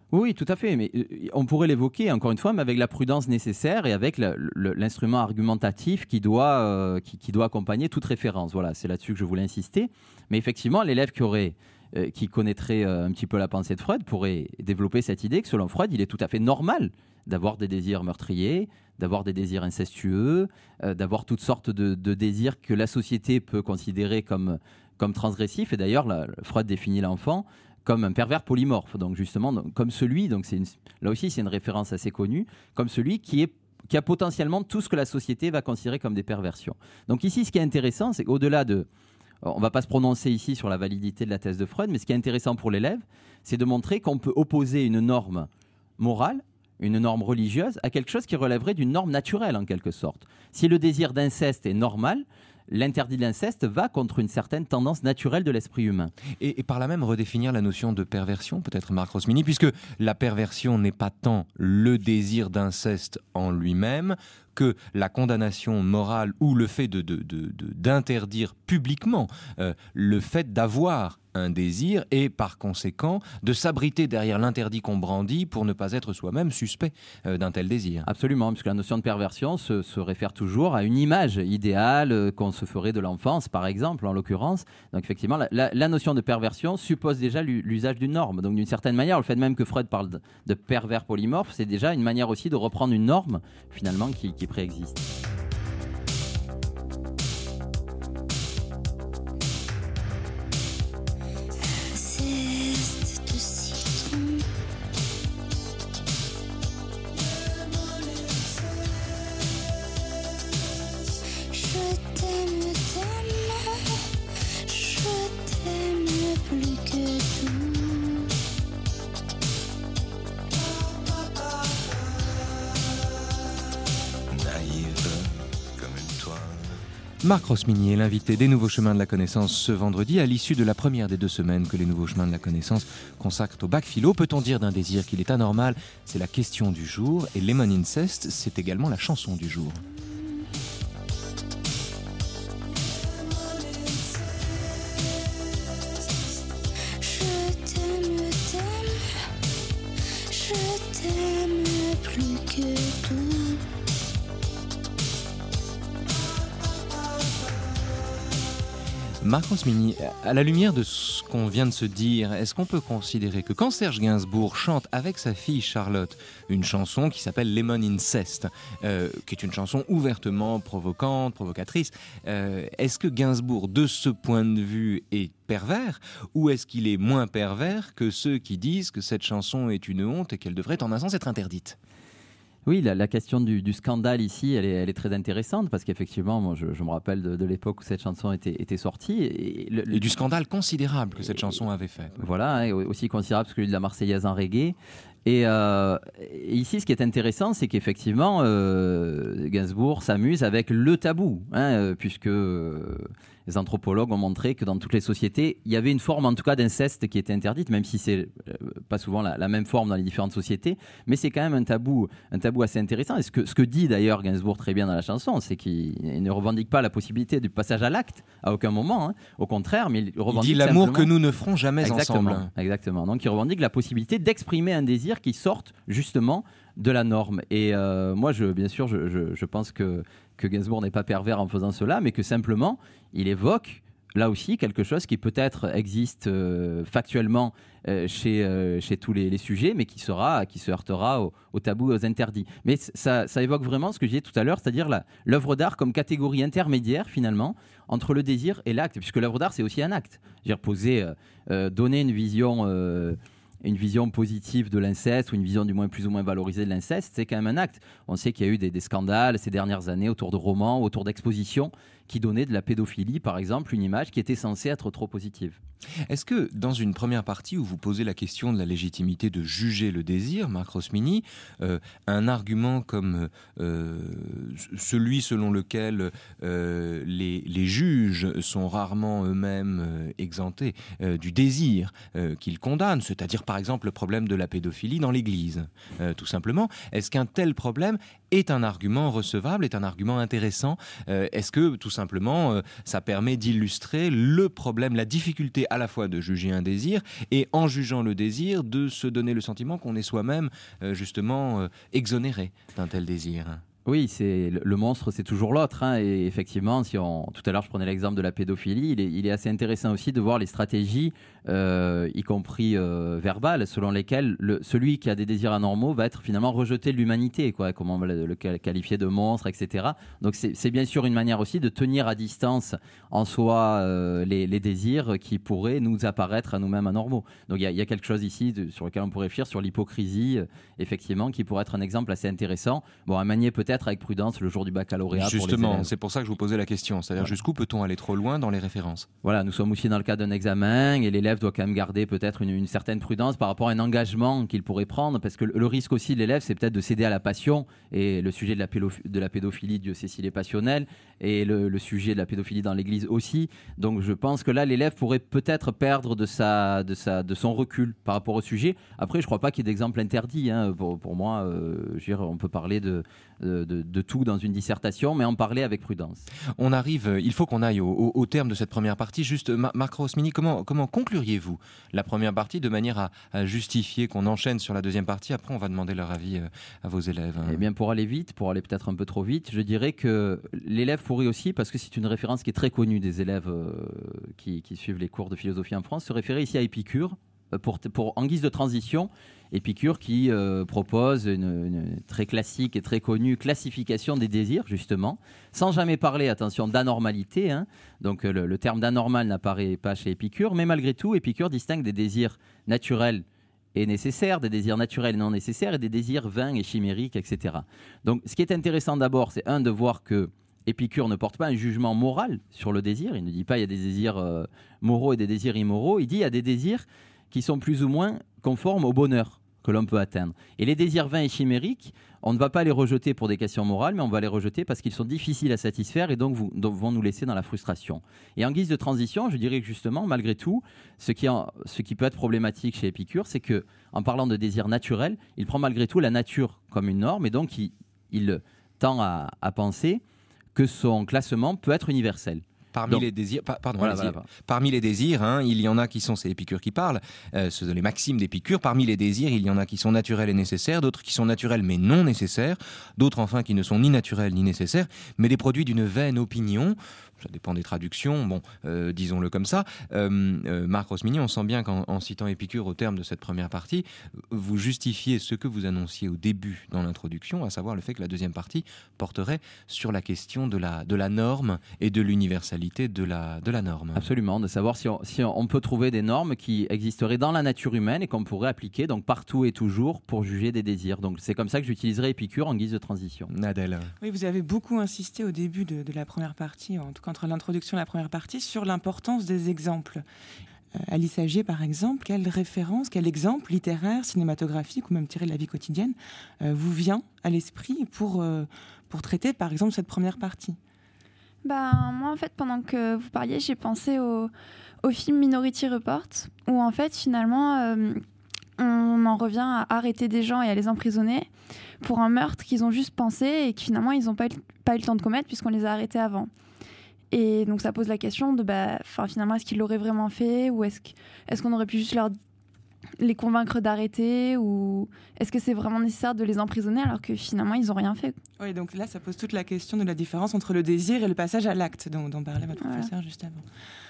Oui, tout à fait. Mais on pourrait l'évoquer, encore une fois, mais avec la prudence nécessaire et avec l'instrument argumentatif qui doit accompagner toute référence. Voilà, c'est là-dessus que je voulais insister. Mais effectivement, l'élève qui connaîtrait un petit peu la pensée de Freud pourrait développer cette idée que, selon Freud, il est tout à fait normal d'avoir des désirs meurtriers, d'avoir des désirs incestueux, d'avoir toutes sortes de désirs que la société peut considérer comme transgressifs. Et d'ailleurs, Freud définit l'enfant comme un pervers polymorphe, donc justement comme celui, là aussi c'est une référence assez connue, comme celui qui a potentiellement tout ce que la société va considérer comme des perversions. Donc ici, ce qui est intéressant, c'est qu'au-delà on ne va pas se prononcer ici sur la validité de la thèse de Freud, mais ce qui est intéressant pour l'élève, c'est de montrer qu'on peut opposer une norme morale, une norme religieuse, à quelque chose qui relèverait d'une norme naturelle en quelque sorte. Si le désir d'inceste est normal, l'interdit de l'inceste va contre une certaine tendance naturelle de l'esprit humain. Et par là même redéfinir la notion de perversion, peut-être Marc Rosmini, puisque la perversion n'est pas tant le désir d'inceste en lui-même que la condamnation morale ou le fait d'interdire publiquement le fait d'avoir un désir et par conséquent de s'abriter derrière l'interdit qu'on brandit pour ne pas être soi-même suspect d'un tel désir. Absolument, puisque la notion de perversion se réfère toujours à une image idéale qu'on se ferait de l'enfance, par exemple, en l'occurrence. Donc effectivement, la notion de perversion suppose déjà l'usage d'une norme. Donc d'une certaine manière, le fait même que Freud parle de pervers polymorphe, c'est déjà une manière aussi de reprendre une norme, finalement, qui préexiste. Marc Rosmini est l'invité des Nouveaux Chemins de la Connaissance ce vendredi, à l'issue de la première des 2 semaines que les Nouveaux Chemins de la Connaissance consacrent au bac philo. Peut-on dire d'un désir qu'il est anormal ? C'est la question du jour, et Lemon Incest, c'est également la chanson du jour. Marc Rosmini, à la lumière de ce qu'on vient de se dire, est-ce qu'on peut considérer que quand Serge Gainsbourg chante avec sa fille Charlotte une chanson qui s'appelle Lemon Incest, qui est une chanson ouvertement provocante, provocatrice, est-ce que Gainsbourg, de ce point de vue, est pervers, ou est-ce qu'il est moins pervers que ceux qui disent que cette chanson est une honte et qu'elle devrait en un sens être interdite ? Oui, la question du scandale ici, elle est très intéressante parce qu'effectivement, moi, je me rappelle de l'époque où cette chanson était sortie. Et du scandale considérable que cette chanson avait fait. Voilà, et aussi considérable que celui de la Marseillaise en reggae. Et ici, ce qui est intéressant, c'est qu'effectivement, Gainsbourg s'amuse avec le tabou, puisque les anthropologues ont montré que dans toutes les sociétés, il y avait une forme, en tout cas, d'inceste qui était interdite, même si c'est pas souvent la même forme dans les différentes sociétés, mais c'est quand même un tabou assez intéressant. Et ce que dit d'ailleurs Gainsbourg très bien dans la chanson, c'est qu'il ne revendique pas la possibilité du passage à l'acte à aucun moment, au contraire, mais il revendique dit l'amour simplement... que nous ne ferons jamais ensemble. Exactement. Donc il revendique la possibilité d'exprimer un désir qui sorte justement de la norme. Et moi, bien sûr, je pense que Gainsbourg n'est pas pervers en faisant cela, mais que simplement, il évoque là aussi quelque chose qui peut-être existe factuellement chez tous les sujets, mais qui se heurtera au tabou et aux interdits. Mais ça évoque vraiment ce que je disais tout à l'heure, c'est-à-dire l'œuvre d'art comme catégorie intermédiaire finalement entre le désir et l'acte, puisque l'œuvre d'art c'est aussi un acte. Donner une vision positive de l'inceste, ou une vision du moins plus ou moins valorisée de l'inceste, c'est quand même un acte. On sait qu'il y a eu des scandales ces dernières années autour de romans, autour d'expositions qui donnaient de la pédophilie, par exemple, une image qui était censée être trop positive. Est-ce que dans une première partie où vous posez la question de la légitimité de juger le désir, Marc Rosmini, un argument comme celui selon lequel les juges sont rarement eux-mêmes exemptés du désir qu'ils condamnent, c'est-à-dire par exemple le problème de la pédophilie dans l'Église, tout simplement, est-ce qu'un tel problème est un argument recevable, est un argument intéressant ? Est-ce que tout simplement simplement ça permet d'illustrer le problème, la difficulté à la fois de juger un désir et en jugeant le désir de se donner le sentiment qu'on est soi-même justement exonéré d'un tel désir. Oui, c'est le monstre, c'est toujours l'autre. Et effectivement, tout à l'heure, je prenais l'exemple de la pédophilie. Il est assez intéressant aussi de voir les stratégies, y compris verbales, selon lesquelles celui qui a des désirs anormaux va être finalement rejeté de l'humanité, quoi. Comment on va le qualifier de monstre, etc. Donc c'est bien sûr une manière aussi de tenir à distance en soi les désirs qui pourraient nous apparaître à nous-mêmes anormaux. Donc il y a quelque chose ici sur lequel on pourrait réfléchir, sur l'hypocrisie, effectivement, qui pourrait être un exemple assez intéressant. Bon, à manier peut-être avec prudence le jour du baccalauréat. Justement, c'est pour ça que je vous posais la question. C'est-à-dire jusqu'où peut-on aller trop loin dans les références ? Voilà, nous sommes aussi dans le cadre d'un examen et l'élève doit quand même garder peut-être une certaine prudence par rapport à un engagement qu'il pourrait prendre, parce que le risque aussi de l'élève, c'est peut-être de céder à la passion. Et le sujet de la pédophilie, Dieu sait s'il est passionnel, et le sujet de la pédophilie dans l'Église aussi. Donc je pense que là, l'élève pourrait peut-être perdre de son recul par rapport au sujet. Après, je ne crois pas qu'il y ait d'exemple interdit. Pour moi, je veux dire, on peut parler de tout dans une dissertation, mais en parler avec prudence. On arrive, il faut qu'on aille au terme de cette première partie. Juste, Marc Rosmini, comment concluriez-vous la première partie de manière à justifier qu'on enchaîne sur la deuxième partie ? Après, on va demander leur avis à vos élèves. Eh bien, pour aller vite, pour aller peut-être un peu trop vite, je dirais que l'élève pourrait aussi, parce que c'est une référence qui est très connue des élèves qui suivent les cours de philosophie en France, se référer ici à Épicure, en guise de transition. Épicure qui propose une très classique et très connue classification des désirs, justement, sans jamais parler, attention, d'anormalité. Donc le terme d'anormal n'apparaît pas chez Épicure, mais malgré tout, Épicure distingue des désirs naturels et nécessaires, des désirs naturels et non nécessaires, et des désirs vains et chimériques, etc. Donc ce qui est intéressant d'abord, c'est de voir que Épicure ne porte pas un jugement moral sur le désir. Il ne dit pas il y a des désirs moraux et des désirs immoraux. Il dit il y a des désirs qui sont plus ou moins conformes au bonheur que l'on peut atteindre. Et les désirs vains et chimériques, on ne va pas les rejeter pour des questions morales, mais on va les rejeter parce qu'ils sont difficiles à satisfaire et donc vont nous laisser dans la frustration. Et en guise de transition, je dirais que justement, malgré tout, ce qui peut être problématique chez Épicure, c'est que, en parlant de désirs naturels, il prend malgré tout la nature comme une norme et donc il tend à penser que son classement peut être universel. Parmi les désirs, parmi les désirs, il y en a qui sont, c'est Épicure qui parle, ce sont les maximes d'Épicure. Parmi les désirs, il y en a qui sont naturels et nécessaires, d'autres qui sont naturels mais non nécessaires, d'autres enfin qui ne sont ni naturels ni nécessaires, mais les produits d'une vaine opinion. Ça dépend des traductions, disons-le comme ça. Marc Rosmini, on sent bien qu'en citant Épicure au terme de cette première partie, vous justifiez ce que vous annonciez au début dans l'introduction, à savoir le fait que la deuxième partie porterait sur la question de la norme et de l'universalité de la norme. Absolument, de savoir si on peut trouver des normes qui existeraient dans la nature humaine et qu'on pourrait appliquer donc partout et toujours pour juger des désirs. Donc c'est comme ça que j'utiliserai Épicure en guise de transition. Adèle. Oui, vous avez beaucoup insisté au début de la première partie, en tout cas entre l'introduction et la première partie, sur l'importance des exemples. Alice Agier, par exemple, quelle référence, quel exemple littéraire, cinématographique ou même tiré de la vie quotidienne vous vient à l'esprit pour traiter, par exemple, cette première partie ? Moi, en fait, pendant que vous parliez, j'ai pensé au film Minority Report, où, en fait, finalement, on en revient à arrêter des gens et à les emprisonner pour un meurtre qu'ils ont juste pensé et que, finalement, ils n'ont pas eu le temps de commettre puisqu'on les a arrêtés avant. Et donc, ça pose la question de, finalement, est-ce qu'ils l'auraient vraiment fait ou est-ce qu'on aurait pu juste les convaincre d'arrêter, ou est-ce que c'est vraiment nécessaire de les emprisonner alors que finalement ils n'ont rien fait ? Oui, donc là ça pose toute la question de la différence entre le désir et le passage à l'acte dont parlait votre professeur juste avant.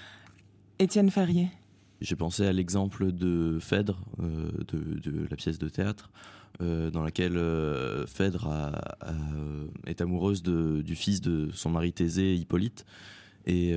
Étienne Ferrier. J'ai pensé à l'exemple de Phèdre, de la pièce de théâtre, dans laquelle Phèdre est amoureuse du fils de son mari Thésée, Hippolyte, et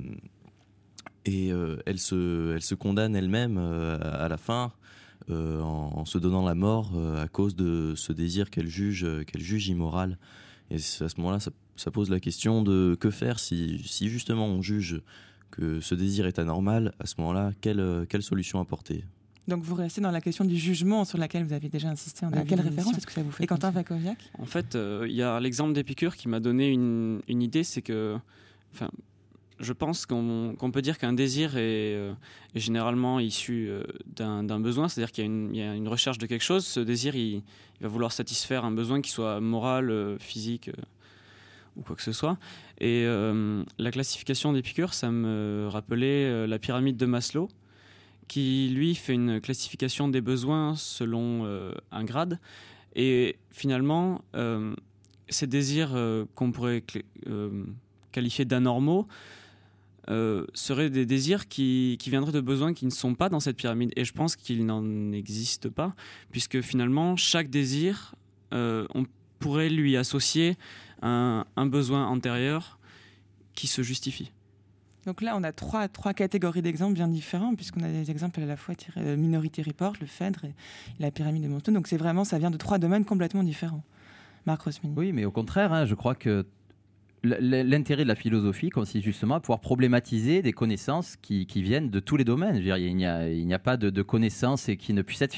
elle se condamne elle-même à la fin en se donnant la mort à cause de ce désir qu'elle juge immoral. Et à ce moment-là, ça pose la question de que faire si justement on juge que ce désir est anormal. À ce moment-là, quelle solution apporter ? Donc vous restez dans la question du jugement sur laquelle vous avez déjà insisté. À quelle référence est-ce que ça vous fait ? Et Quentin Fakoviak ? En fait, il y a l'exemple d'Épicure qui m'a donné une idée, c'est que... Je pense qu'on peut dire qu'un désir est généralement issu d'un besoin, c'est-à-dire qu'il y a une recherche de quelque chose. Ce désir, il va vouloir satisfaire un besoin qui soit moral, physique, ou quoi que ce soit. Et la classification d'Épicure, ça me rappelait la pyramide de Maslow, qui lui fait une classification des besoins selon un grade. Et finalement, ces désirs qu'on pourrait qualifier d'anormaux seraient des désirs qui viendraient de besoins qui ne sont pas dans cette pyramide. Et je pense qu'il n'en existe pas, puisque finalement, chaque désir, on pourrait lui associer un besoin antérieur qui se justifie. Donc là, on a trois catégories d'exemples bien différents, puisqu'on a des exemples à la fois tirés de Minority Report, le Phèdre et la pyramide de Maslow. Donc c'est vraiment, ça vient de 3 domaines complètement différents. Marc Rosmini. Oui, mais au contraire, je crois que l'intérêt de la philosophie consiste justement à pouvoir problématiser des connaissances qui viennent de tous les domaines. Je veux dire, il n'y a pas de connaissances qui ne puissent être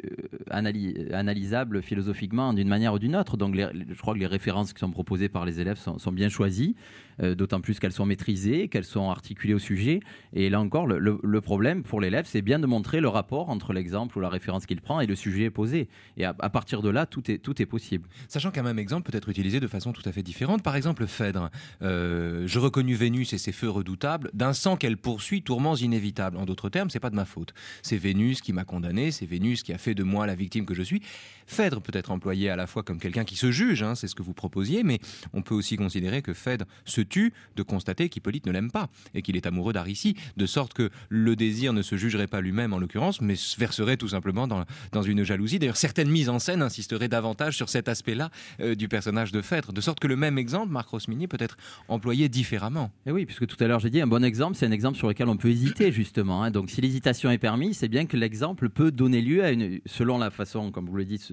analysables philosophiquement d'une manière ou d'une autre. Donc je crois que les références qui sont proposées par les élèves sont bien choisies, d'autant plus qu'elles sont maîtrisées, qu'elles sont articulées au sujet. Et là encore, le problème pour l'élève, c'est bien de montrer le rapport entre l'exemple ou la référence qu'il prend et le sujet posé. Et à partir de là, tout est possible. Sachant qu'un même exemple peut être utilisé de façon tout à fait différente. Par exemple, Phèdre. Je reconnus Vénus et ses feux redoutables, d'un sang qu'elle poursuit, tourments inévitables. En d'autres termes, c'est pas de ma faute. C'est Vénus qui m'a condamné, c'est Vénus qui a fait de moi la victime que je suis. Phèdre peut être employé à la fois comme quelqu'un qui se juge, c'est ce que vous proposiez, mais on peut aussi considérer que Phèdre se tue de constater qu'Hippolyte ne l'aime pas et qu'il est amoureux d'Aricie, de sorte que le désir ne se jugerait pas lui-même en l'occurrence, mais se verserait tout simplement dans une jalousie. D'ailleurs, certaines mises en scène insisteraient davantage sur cet aspect-là du personnage de Phèdre, de sorte que le même exemple, Marc Rosmini, peut être employé différemment. Et oui, puisque tout à l'heure j'ai dit un bon exemple, c'est un exemple sur lequel on peut hésiter justement. Donc si l'hésitation est permise, c'est bien que l'exemple peut donner lieu à selon la façon, comme vous le dites,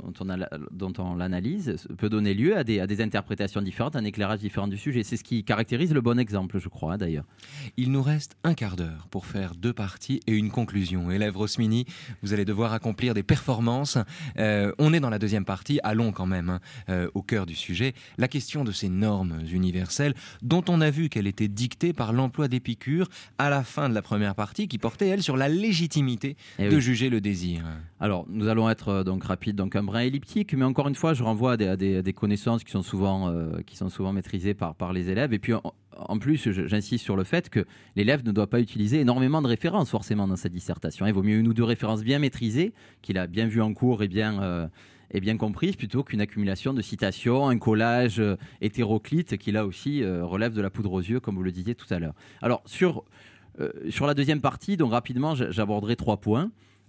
dont on l'analyse, peut donner lieu à des interprétations différentes, un éclairage différent du sujet. C'est ce qui caractérise le bon exemple, je crois, d'ailleurs. Il nous reste un quart d'heure pour faire 2 parties et une conclusion. Élève Rosmini, vous allez devoir accomplir des performances. On est dans la deuxième partie, allons quand même au cœur du sujet. La question de ces normes universelle, dont on a vu qu'elle était dictée par l'emploi d'Épicure à la fin de la première partie, qui portait, elle, sur la légitimité de juger le désir. Alors, nous allons être donc rapides, donc un brin elliptique, mais encore une fois, je renvoie à des connaissances qui sont souvent maîtrisées par les élèves. Et puis, en plus, j'insiste sur le fait que l'élève ne doit pas utiliser énormément de références, forcément, dans sa dissertation. Il vaut mieux 1 ou 2 références bien maîtrisées, qu'il a bien vues en cours et bien comprise, plutôt qu'une accumulation de citations, un collage hétéroclite qui là aussi relève de la poudre aux yeux, comme vous le disiez tout à l'heure. Alors sur la deuxième partie, donc rapidement, j'aborderai 3 points.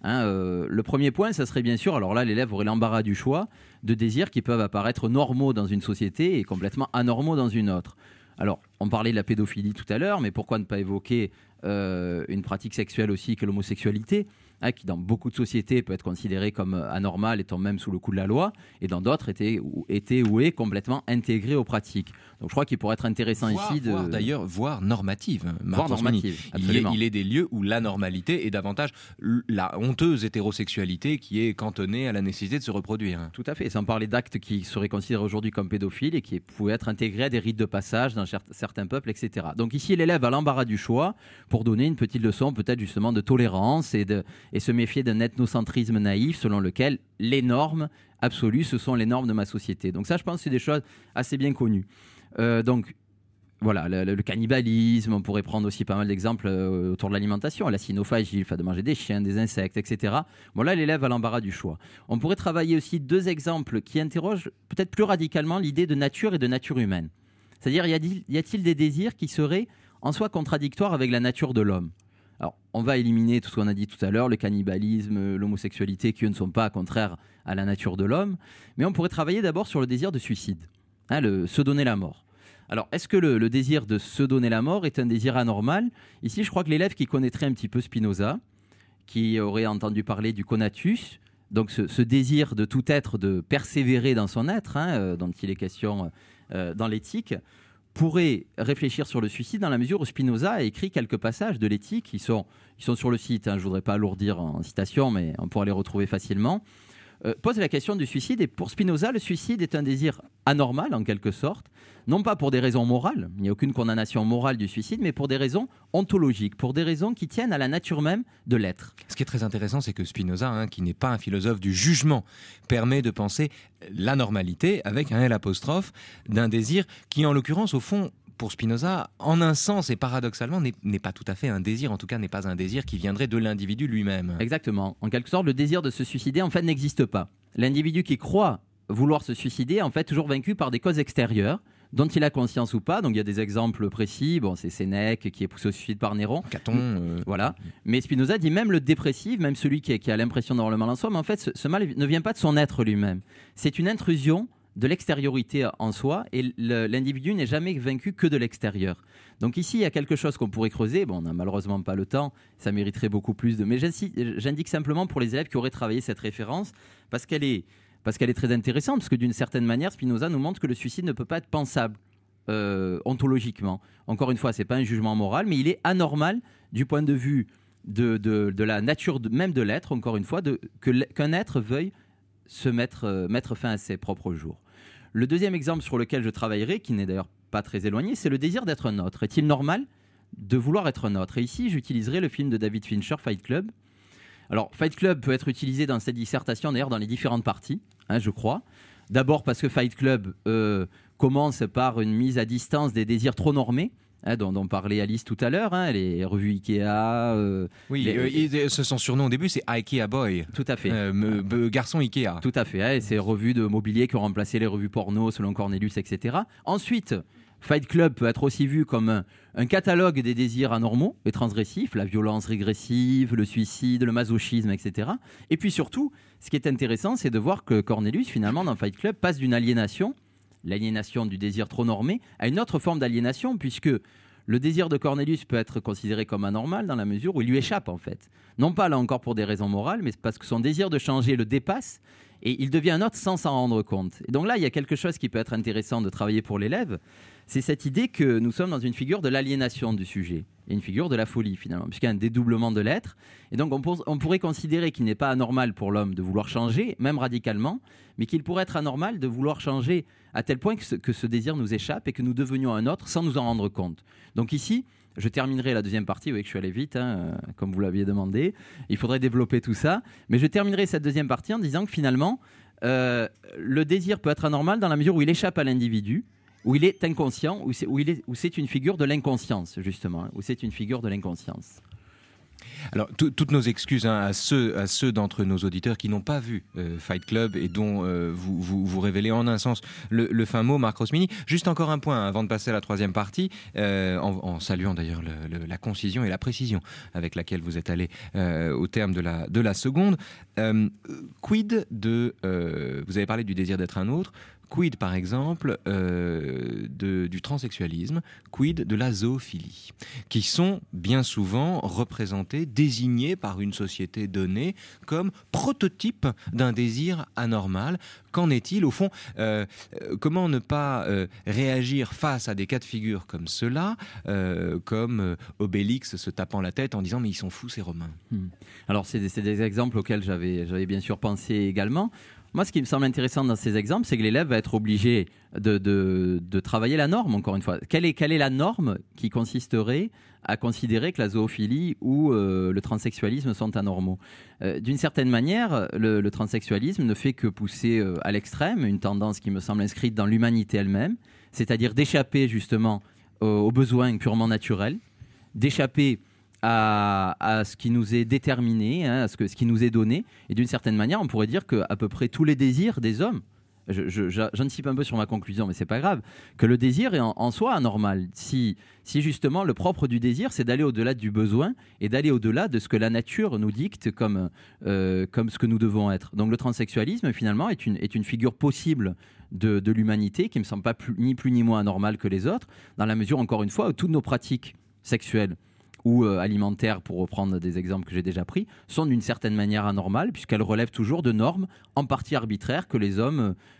Le premier point, ça serait bien sûr, alors là l'élève aurait l'embarras du choix, de désirs qui peuvent apparaître normaux dans une société et complètement anormaux dans une autre. Alors, on parlait de la pédophilie tout à l'heure, mais pourquoi ne pas évoquer une pratique sexuelle aussi que l'homosexualité, qui dans beaucoup de sociétés peut être considérée comme anormale, étant même sous le coup de la loi, et dans d'autres était ou est complètement intégrée aux pratiques. Donc je crois qu'il pourrait être intéressant ici de... voire normative. Voire normative, absolument. Il est des lieux où la normalité est davantage la honteuse hétérosexualité qui est cantonnée à la nécessité de se reproduire. Tout à fait, sans parler d'actes qui seraient considérés aujourd'hui comme pédophiles et qui pouvaient être intégrés à des rites de passage dans certains peuples, etc. Donc ici, l'élève a l'embarras du choix pour donner une petite leçon peut-être justement de tolérance et se méfier d'un ethnocentrisme naïf selon lequel les normes absolues, ce sont les normes de ma société. Donc ça, je pense que c'est des choses assez bien connues. Donc voilà, le cannibalisme, on pourrait prendre aussi pas mal d'exemples autour de l'alimentation, la cynophagie, le fait de manger des chiens, des insectes, etc. Bon là, l'élève a l'embarras du choix. On pourrait travailler aussi 2 exemples qui interrogent peut-être plus radicalement l'idée de nature et de nature humaine. C'est-à-dire, y a-t-il des désirs qui seraient en soi contradictoires avec la nature de l'homme ? Alors, on va éliminer tout ce qu'on a dit tout à l'heure, le cannibalisme, l'homosexualité, qui eux ne sont pas contraires à la nature de l'homme, mais on pourrait travailler d'abord sur le désir de suicide, se donner la mort. Alors, est-ce que le désir de se donner la mort est un désir anormal ? Ici, je crois que l'élève qui connaîtrait un petit peu Spinoza, qui aurait entendu parler du conatus, donc ce désir de tout être, de persévérer dans son être, dont il est question dans l'éthique, pourrait réfléchir sur le suicide dans la mesure où Spinoza a écrit quelques passages de l'éthique qui sont sur le site. Je ne voudrais pas alourdir en citation, mais on pourra les retrouver facilement. pose la question du suicide. Et pour Spinoza, le suicide est un désir anormal, en quelque sorte, non pas pour des raisons morales, il n'y a aucune condamnation morale du suicide, mais pour des raisons ontologiques, pour des raisons qui tiennent à la nature même de l'être. Ce qui est très intéressant, c'est que Spinoza, qui n'est pas un philosophe du jugement, permet de penser la normalité avec un L apostrophe d'un désir qui, en l'occurrence, au fond, pour Spinoza, en un sens et paradoxalement, n'est pas tout à fait un désir, en tout cas n'est pas un désir qui viendrait de l'individu lui-même. Exactement. En quelque sorte, le désir de se suicider, en fait, n'existe pas. L'individu qui croit vouloir se suicider est en fait toujours vaincu par des causes extérieures, dont il a conscience ou pas. Donc il y a des exemples précis. Bon, c'est Sénèque qui est poussé au suicide par Néron. Caton. Voilà. Mais Spinoza dit même le dépressif, même celui qui a l'impression d'avoir le mal en soi, mais en fait, ce mal ne vient pas de son être lui-même. C'est une intrusion de l'extériorité en soi, et l'individu n'est jamais vaincu que de l'extérieur. Donc ici, il y a quelque chose qu'on pourrait creuser. Bon, on n'a malheureusement pas le temps, ça mériterait beaucoup plus de... Mais j'indique simplement pour les élèves qui auraient travaillé cette référence, parce qu'elle est très intéressante, parce que d'une certaine manière, Spinoza nous montre que le suicide ne peut pas être pensable ontologiquement. Encore une fois, ce n'est pas un jugement moral, mais il est anormal du point de vue de la nature même de l'être, encore une fois, qu'un être veuille se mettre fin à ses propres jours. Le deuxième exemple sur lequel je travaillerai, qui n'est d'ailleurs pas très éloigné, c'est le désir d'être un autre. Est-il normal de vouloir être un autre ? Et ici, j'utiliserai le film de David Fincher, Fight Club. Alors, Fight Club peut être utilisé dans cette dissertation, d'ailleurs, dans les différentes parties, je crois. D'abord parce que Fight Club commence par une mise à distance des désirs trop normés, dont parlait Alice tout à l'heure, les revues Ikea. Son surnom au début, c'est Ikea Boy. Tout à fait. Garçon Ikea. Tout à fait. Et ces revues de mobilier qui ont remplacé les revues porno selon Cornelius, etc. Ensuite, Fight Club peut être aussi vu comme un catalogue des désirs anormaux et transgressifs, la violence régressive, le suicide, le masochisme, etc. Et puis surtout, ce qui est intéressant, c'est de voir que Cornelius, finalement, dans Fight Club, passe d'une aliénation, l'aliénation du désir trop normé, à une autre forme d'aliénation, puisque le désir de Cornelius peut être considéré comme anormal dans la mesure où il lui échappe, en fait. Non pas, là encore, pour des raisons morales, mais parce que son désir de changer le dépasse et il devient un autre sans s'en rendre compte. Et donc là, il y a quelque chose qui peut être intéressant de travailler pour l'élève, c'est cette idée que nous sommes dans une figure de l'aliénation du sujet et une figure de la folie, finalement, puisqu'il y a un dédoublement de l'être. Et donc, on pourrait considérer qu'il n'est pas anormal pour l'homme de vouloir changer, même radicalement, mais qu'il pourrait être anormal de vouloir changer à tel point que ce désir nous échappe et que nous devenions un autre sans nous en rendre compte. Donc ici, je terminerai la deuxième partie. Vous voyez que je suis allé vite, comme vous l'aviez demandé. Il faudrait développer tout ça. Mais je terminerai cette deuxième partie en disant que finalement, le désir peut être anormal dans la mesure où il échappe à l'individu, où il est inconscient, où c'est une figure de l'inconscience, justement, où c'est une figure de l'inconscience. Alors, toutes nos excuses à ceux d'entre nos auditeurs qui n'ont pas vu Fight Club et dont vous révélez en un sens le fin mot, Marc Rosmini. Juste encore un point avant de passer à la troisième partie, en saluant d'ailleurs la concision et la précision avec laquelle vous êtes allé au terme de la seconde. Quid de... vous avez parlé du désir d'être un autre. Quid, par exemple, du transsexualisme, quid de la zoophilie, qui sont bien souvent représentés, désignés par une société donnée comme prototype d'un désir anormal. Qu'en est-il, au fond, comment ne pas réagir face à des cas de figure comme cela, comme Obélix se tapant la tête en disant « mais ils sont fous ces Romains ». Alors, c'est des exemples auxquels j'avais bien sûr pensé également. Moi, ce qui me semble intéressant dans ces exemples, c'est que l'élève va être obligé de travailler la norme, encore une fois. Quelle est la norme qui consisterait à considérer que la zoophilie ou le transsexualisme sont anormaux ? D'une certaine manière, le transsexualisme ne fait que pousser à l'extrême une tendance qui me semble inscrite dans l'humanité elle-même, c'est-à-dire d'échapper justement aux besoins purement naturels, d'échapper à ce qui nous est déterminé, à ce qui nous est donné. Et d'une certaine manière, on pourrait dire qu'à peu près tous les désirs des hommes, j'anticipe un peu sur ma conclusion, mais c'est pas grave, que le désir est en soi anormal. Si justement le propre du désir, c'est d'aller au-delà du besoin et d'aller au-delà de ce que la nature nous dicte comme ce que nous devons être. Donc le transsexualisme, finalement, est une figure possible de l'humanité qui me semble pas ni plus ni moins anormale que les autres, dans la mesure, encore une fois, où toutes nos pratiques sexuelles ou alimentaires, pour reprendre des exemples que j'ai déjà pris, sont d'une certaine manière anormales, puisqu'elles relèvent toujours de normes en partie arbitraires que les hommes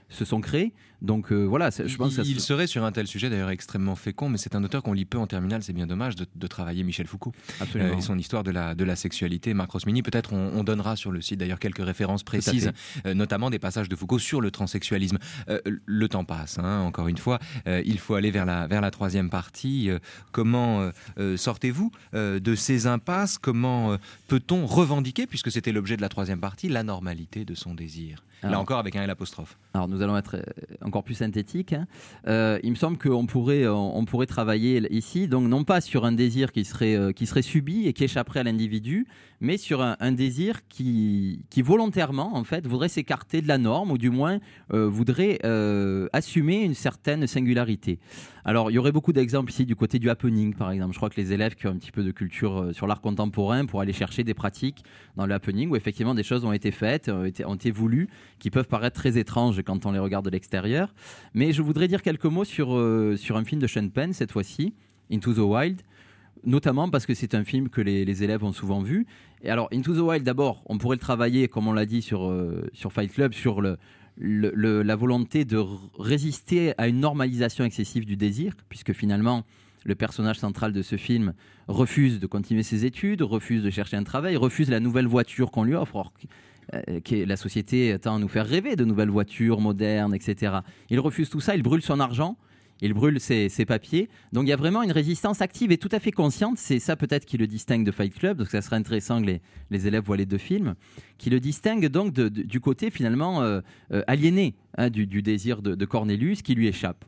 se sont créés. Donc voilà, je pense il serait sur un tel sujet d'ailleurs extrêmement fécond, mais c'est un auteur qu'on lit peu en terminale, c'est bien dommage de travailler Michel Foucault. Absolument. Et son histoire de la sexualité. Marc Rosmini, peut-être on donnera sur le site d'ailleurs quelques références précises, notamment des passages de Foucault sur le transsexualisme. Le temps passe, encore une fois, il faut aller vers la troisième partie. Comment sortez-vous de ces impasses? Comment peut-on revendiquer, puisque c'était l'objet de la troisième partie, la normalité de son désir? Là encore avec un L apostrophe. Alors nous allons être encore plus synthétiques. Il me semble qu'on pourrait travailler ici, donc non pas sur un désir qui serait subi et qui échapperait à l'individu, mais sur un désir qui volontairement en fait voudrait s'écarter de la norme, ou du moins voudrait assumer une certaine singularité. Alors il y aurait beaucoup d'exemples ici du côté du happening par exemple. Je crois que les élèves qui ont un petit peu de culture sur l'art contemporain pourraient aller chercher des pratiques dans le happening où effectivement des choses ont été faites, ont été voulues, qui peuvent paraître très étranges quand on les regarde de l'extérieur. Mais je voudrais dire quelques mots sur un film de Sean Penn cette fois-ci, Into the Wild, notamment parce que c'est un film que les élèves ont souvent vu. Et alors Into the Wild, d'abord, on pourrait le travailler, comme on l'a dit sur Fight Club, sur la volonté de résister à une normalisation excessive du désir, puisque finalement le personnage central de ce film refuse de continuer ses études, refuse de chercher un travail, refuse la nouvelle voiture qu'on lui offre, la société tend à nous faire rêver de nouvelles voitures modernes, etc. Il refuse tout ça, il brûle son argent, il brûle ses papiers. Donc il y a vraiment une résistance active et tout à fait consciente. C'est ça peut-être qui le distingue de Fight Club, donc ça serait intéressant que les élèves voient les deux films, qui le distingue donc du côté finalement aliéné du désir de Cornelius qui lui échappe.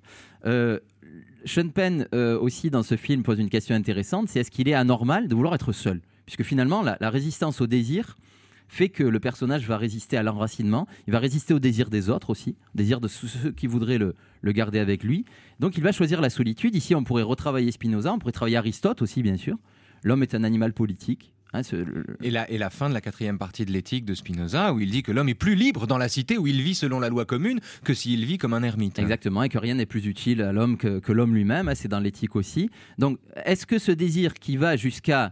Sean Penn aussi dans ce film pose une question intéressante, c'est est-ce qu'il est anormal de vouloir être seul? Puisque finalement la résistance au désir fait que le personnage va résister à l'enracinement, il va résister au désir des autres aussi, au désir de ceux qui voudraient le garder avec lui. Donc il va choisir la solitude. Ici on pourrait retravailler Spinoza, on pourrait travailler Aristote aussi bien sûr. L'homme est un animal politique. Et la fin de la quatrième partie de l'éthique de Spinoza, où il dit que l'homme est plus libre dans la cité où il vit selon la loi commune que s'il vit comme un ermite. Exactement, et que rien n'est plus utile à l'homme que l'homme lui-même, c'est dans l'éthique aussi. Donc est-ce que ce désir qui va jusqu'à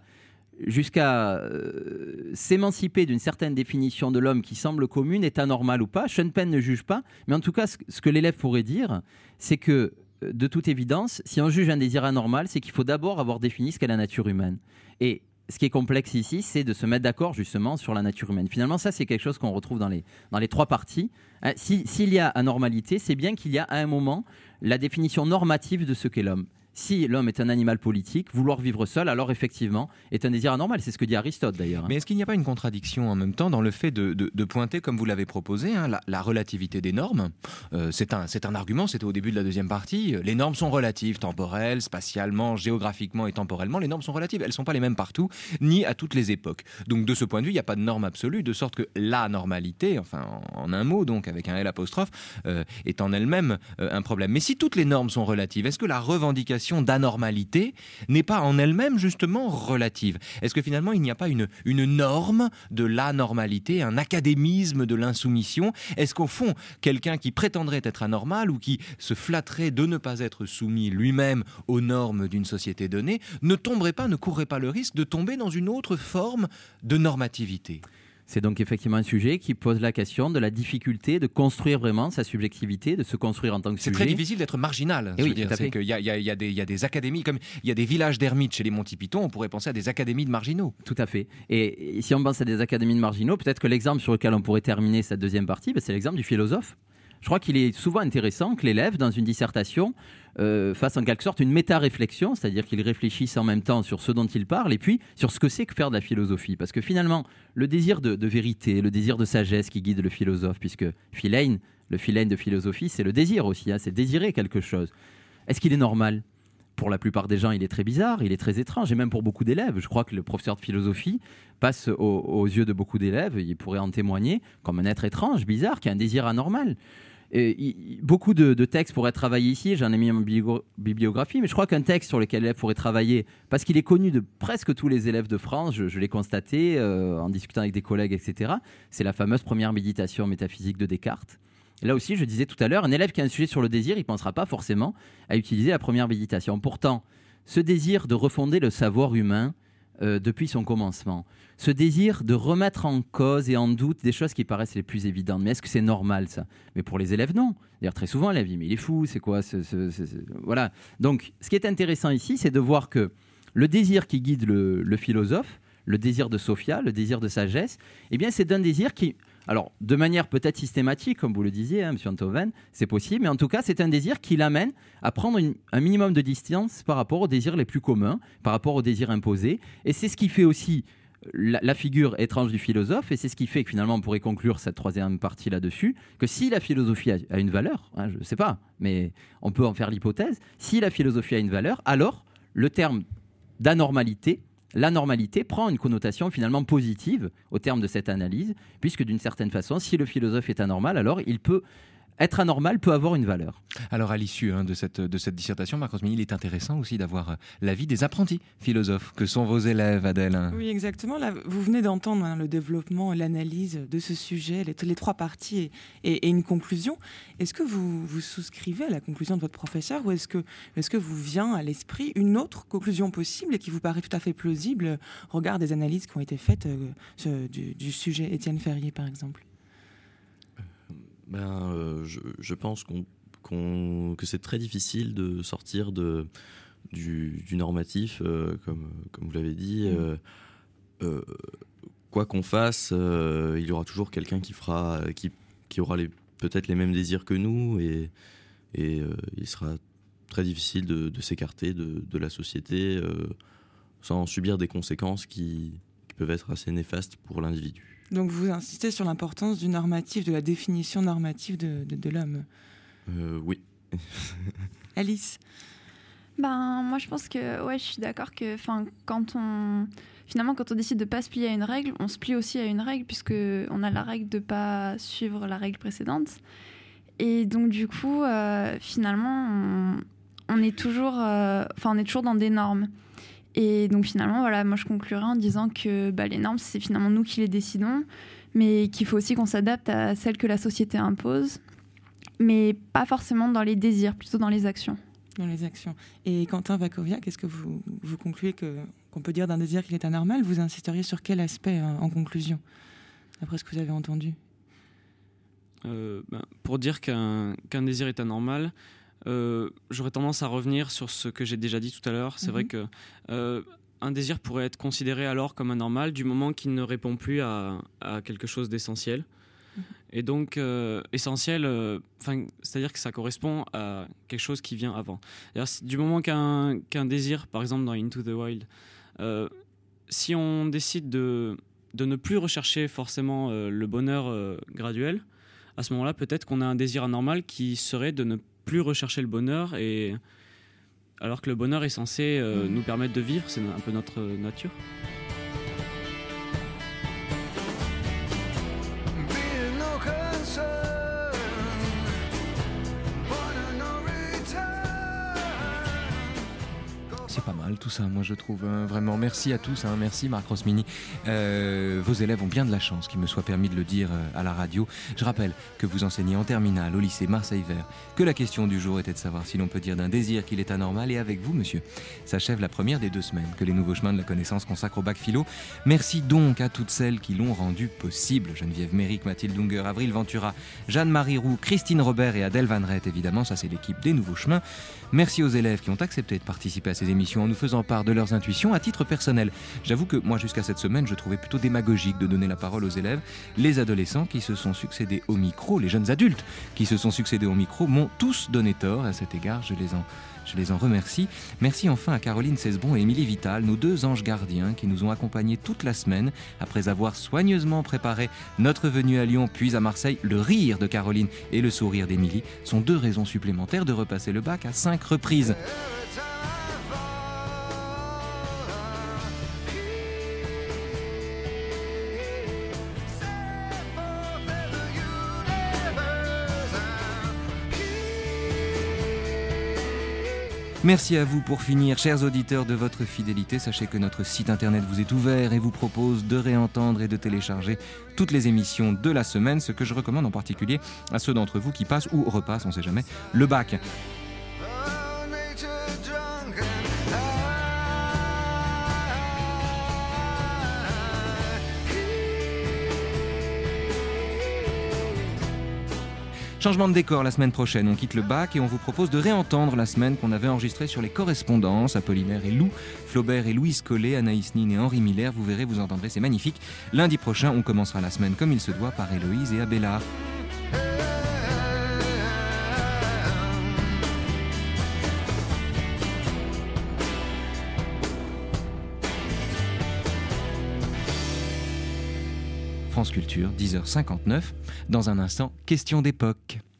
s'émanciper d'une certaine définition de l'homme qui semble commune est anormal ou pas? Sean Penn ne juge pas, mais en tout cas ce que l'élève pourrait dire, c'est que de toute évidence, si on juge un désir anormal, c'est qu'il faut d'abord avoir défini ce qu'est la nature humaine. Et ce qui est complexe ici, c'est de se mettre d'accord justement sur la nature humaine. Finalement, ça, c'est quelque chose qu'on retrouve dans les trois parties. S'il y a anormalité, c'est bien qu'il y a à un moment la définition normative de ce qu'est l'homme. Si l'homme est un animal politique, vouloir vivre seul, alors effectivement, est un désir anormal. C'est ce que dit Aristote d'ailleurs. Mais est-ce qu'il n'y a pas une contradiction en même temps dans le fait de pointer, comme vous l'avez proposé, la relativité des normes? C'est un argument, c'était au début de la deuxième partie. Les normes sont relatives, temporelles, spatialement, géographiquement et temporellement. Les normes sont relatives, elles ne sont pas les mêmes partout, ni à toutes les époques. Donc de ce point de vue, il n'y a pas de norme absolue, de sorte que la normalité, enfin en un mot, donc avec un L apostrophe, est en elle-même un problème. Mais si toutes les normes sont relatives, est-ce que la revendication d'anormalité n'est pas en elle-même justement relative? Est-ce que finalement il n'y a pas une norme de l'anormalité, un académisme de l'insoumission? Est-ce qu'au fond, quelqu'un qui prétendrait être anormal ou qui se flatterait de ne pas être soumis lui-même aux normes d'une société donnée ne courrait pas le risque de tomber dans une autre forme de normativité? C'est donc effectivement un sujet qui pose la question de la difficulté de construire vraiment sa subjectivité, de se construire en tant que sujet. C'est très difficile d'être marginal. Il y a des académies, comme il y a des villages d'ermites chez les Monty Python, on pourrait penser à des académies de marginaux. Tout à fait. Et si on pense à des académies de marginaux, peut-être que l'exemple sur lequel on pourrait terminer cette deuxième partie, c'est l'exemple du philosophe. Je crois qu'il est souvent intéressant que l'élève, dans une dissertation, fasse en quelque sorte une méta-réflexion, c'est-à-dire qu'il réfléchisse en même temps sur ce dont il parle et puis sur ce que c'est que faire de la philosophie. Parce que finalement, le désir de vérité, le désir de sagesse qui guide le philosophe, puisque le philène de philosophie, c'est le désir aussi, c'est désirer quelque chose. Est-ce qu'il est normal ? Pour la plupart des gens, il est très bizarre, il est très étrange, et même pour beaucoup d'élèves. Je crois que le professeur de philosophie passe aux yeux de beaucoup d'élèves, il pourrait en témoigner, comme un être étrange, bizarre, qui a un désir anormal. Beaucoup de textes pourraient travailler ici, j'en ai mis en bibliographie, mais je crois qu'un texte sur lequel l'élève pourrait travailler, parce qu'il est connu de presque tous les élèves de France, je l'ai constaté en discutant avec des collègues, etc., c'est la fameuse première méditation métaphysique de Descartes. Et là aussi, je disais tout à l'heure, un élève qui a un sujet sur le désir, il ne pensera pas forcément à utiliser la première méditation. Pourtant, ce désir de refonder le savoir humain depuis son commencement. Ce désir de remettre en cause et en doute des choses qui paraissent les plus évidentes. Mais est-ce que c'est normal, ça ? Mais pour les élèves, non. D'ailleurs, très souvent, l'élève dit, mais il est fou, c'est quoi Voilà. Donc, ce qui est intéressant ici, c'est de voir que le désir qui guide le philosophe, le désir de Sophia, le désir de sagesse, eh bien, c'est un désir qui... Alors, de manière peut-être systématique, comme vous le disiez, M. Enthoven, c'est possible, mais en tout cas, c'est un désir qui l'amène à prendre un minimum de distance par rapport aux désirs les plus communs, par rapport aux désirs imposés. Et c'est ce qui fait aussi la figure étrange du philosophe, et c'est ce qui fait que finalement, on pourrait conclure cette troisième partie là-dessus, que si la philosophie a une valeur, je ne sais pas, mais on peut en faire l'hypothèse, si la philosophie a une valeur, alors le terme d'anormalité, l'anormalité prend une connotation finalement positive au terme de cette analyse, puisque d'une certaine façon, si le philosophe est anormal, alors il peut être anormal, peut avoir une valeur. Alors à l'issue de cette dissertation, Marc Rosmini, il est intéressant aussi d'avoir l'avis des apprentis philosophes, que sont vos élèves, Adèle. Oui, exactement. Là, vous venez d'entendre le développement, l'analyse de ce sujet, les trois parties et une conclusion. Est-ce que vous souscrivez à la conclusion de votre professeur, ou est-ce que vous vient à l'esprit une autre conclusion possible et qui vous paraît tout à fait plausible au regard des analyses qui ont été faites du sujet Étienne Ferrier, par exemple ? Je pense que c'est très difficile de sortir du normatif, comme vous l'avez dit. Quoi qu'on fasse, il y aura toujours quelqu'un qui aura peut-être les mêmes désirs que nous, et il sera très difficile de s'écarter de la société sans subir des conséquences qui peuvent être assez néfastes pour l'individu. Donc vous insistez sur l'importance du normatif, de la définition normative de l'homme. Oui. Alice ? Moi je pense que je suis d'accord que quand on décide de ne pas se plier à une règle, on se plie aussi à une règle, puisqu'on a la règle de ne pas suivre la règle précédente. Et donc du coup, finalement, on est toujours dans des normes. Et donc finalement, moi je conclurai en disant que les normes, c'est finalement nous qui les décidons, mais qu'il faut aussi qu'on s'adapte à celles que la société impose, mais pas forcément dans les désirs, plutôt dans les actions. Dans les actions. Et Quentin Vacovia, qu'est-ce que vous concluez qu'on peut dire d'un désir qu'il est anormal ? Vous insisteriez sur quel aspect en conclusion, d'après ce que vous avez entendu ? Pour dire qu'un désir est anormal, j'aurais tendance à revenir sur ce que j'ai déjà dit tout à l'heure. C'est vrai que un désir pourrait être considéré alors comme anormal du moment qu'il ne répond plus à quelque chose d'essentiel. Et donc, essentiel, c'est-à-dire que ça correspond à quelque chose qui vient avant. Du moment qu'un désir, par exemple dans Into the Wild, si on décide de ne plus rechercher forcément le bonheur graduel, à ce moment-là, peut-être qu'on a un désir anormal qui serait de ne plus rechercher le bonheur, alors que le bonheur est censé nous permettre de vivre, c'est un peu notre nature. C'est pas mal tout ça, moi je trouve. Vraiment, merci à tous. Merci Marc Rosmini. Vos élèves ont bien de la chance qu'il me soit permis de le dire à la radio. Je rappelle que vous enseignez en terminale au lycée Marseille-Vert, que la question du jour était de savoir si l'on peut dire d'un désir qu'il est anormal. Et avec vous, monsieur, s'achève la première des 2 semaines que les nouveaux chemins de la connaissance consacrent au bac philo. Merci donc à toutes celles qui l'ont rendu possible. Geneviève Méric, Mathilde Unger, Avril Ventura, Jeanne-Marie Roux, Christine Robert et Adèle Van Rett, évidemment. Ça, c'est l'équipe des nouveaux chemins. Merci aux élèves qui ont accepté de participer à ces émissions en nous faisant part de leurs intuitions. À titre personnel, j'avoue que moi, jusqu'à cette semaine, je trouvais plutôt démagogique de donner la parole aux élèves. Les adolescents qui se sont succédés au micro, les jeunes adultes qui se sont succédés au micro, m'ont tous donné tort. À cet égard, je les en remercie. Merci enfin à Caroline Cesbron et Émilie Vital, nos 2 anges gardiens qui nous ont accompagnés toute la semaine après avoir soigneusement préparé notre venue à Lyon puis à Marseille. Le rire de Caroline et le sourire d'Émilie sont 2 raisons supplémentaires de repasser le bac à 5 reprises. Merci à vous pour finir, chers auditeurs, de votre fidélité. Sachez que notre site internet vous est ouvert et vous propose de réentendre et de télécharger toutes les émissions de la semaine, ce que je recommande en particulier à ceux d'entre vous qui passent ou repassent, on ne sait jamais, le bac. Changement de décor la semaine prochaine, on quitte le bac et on vous propose de réentendre la semaine qu'on avait enregistrée sur les correspondances, Apollinaire et Lou, Flaubert et Louise Collet, Anaïs Nin et Henri Miller. Vous verrez, vous entendrez, c'est magnifique. Lundi prochain, on commencera la semaine comme il se doit par Héloïse et Abélard. France Culture, 10h59. Dans un instant, question d'époque.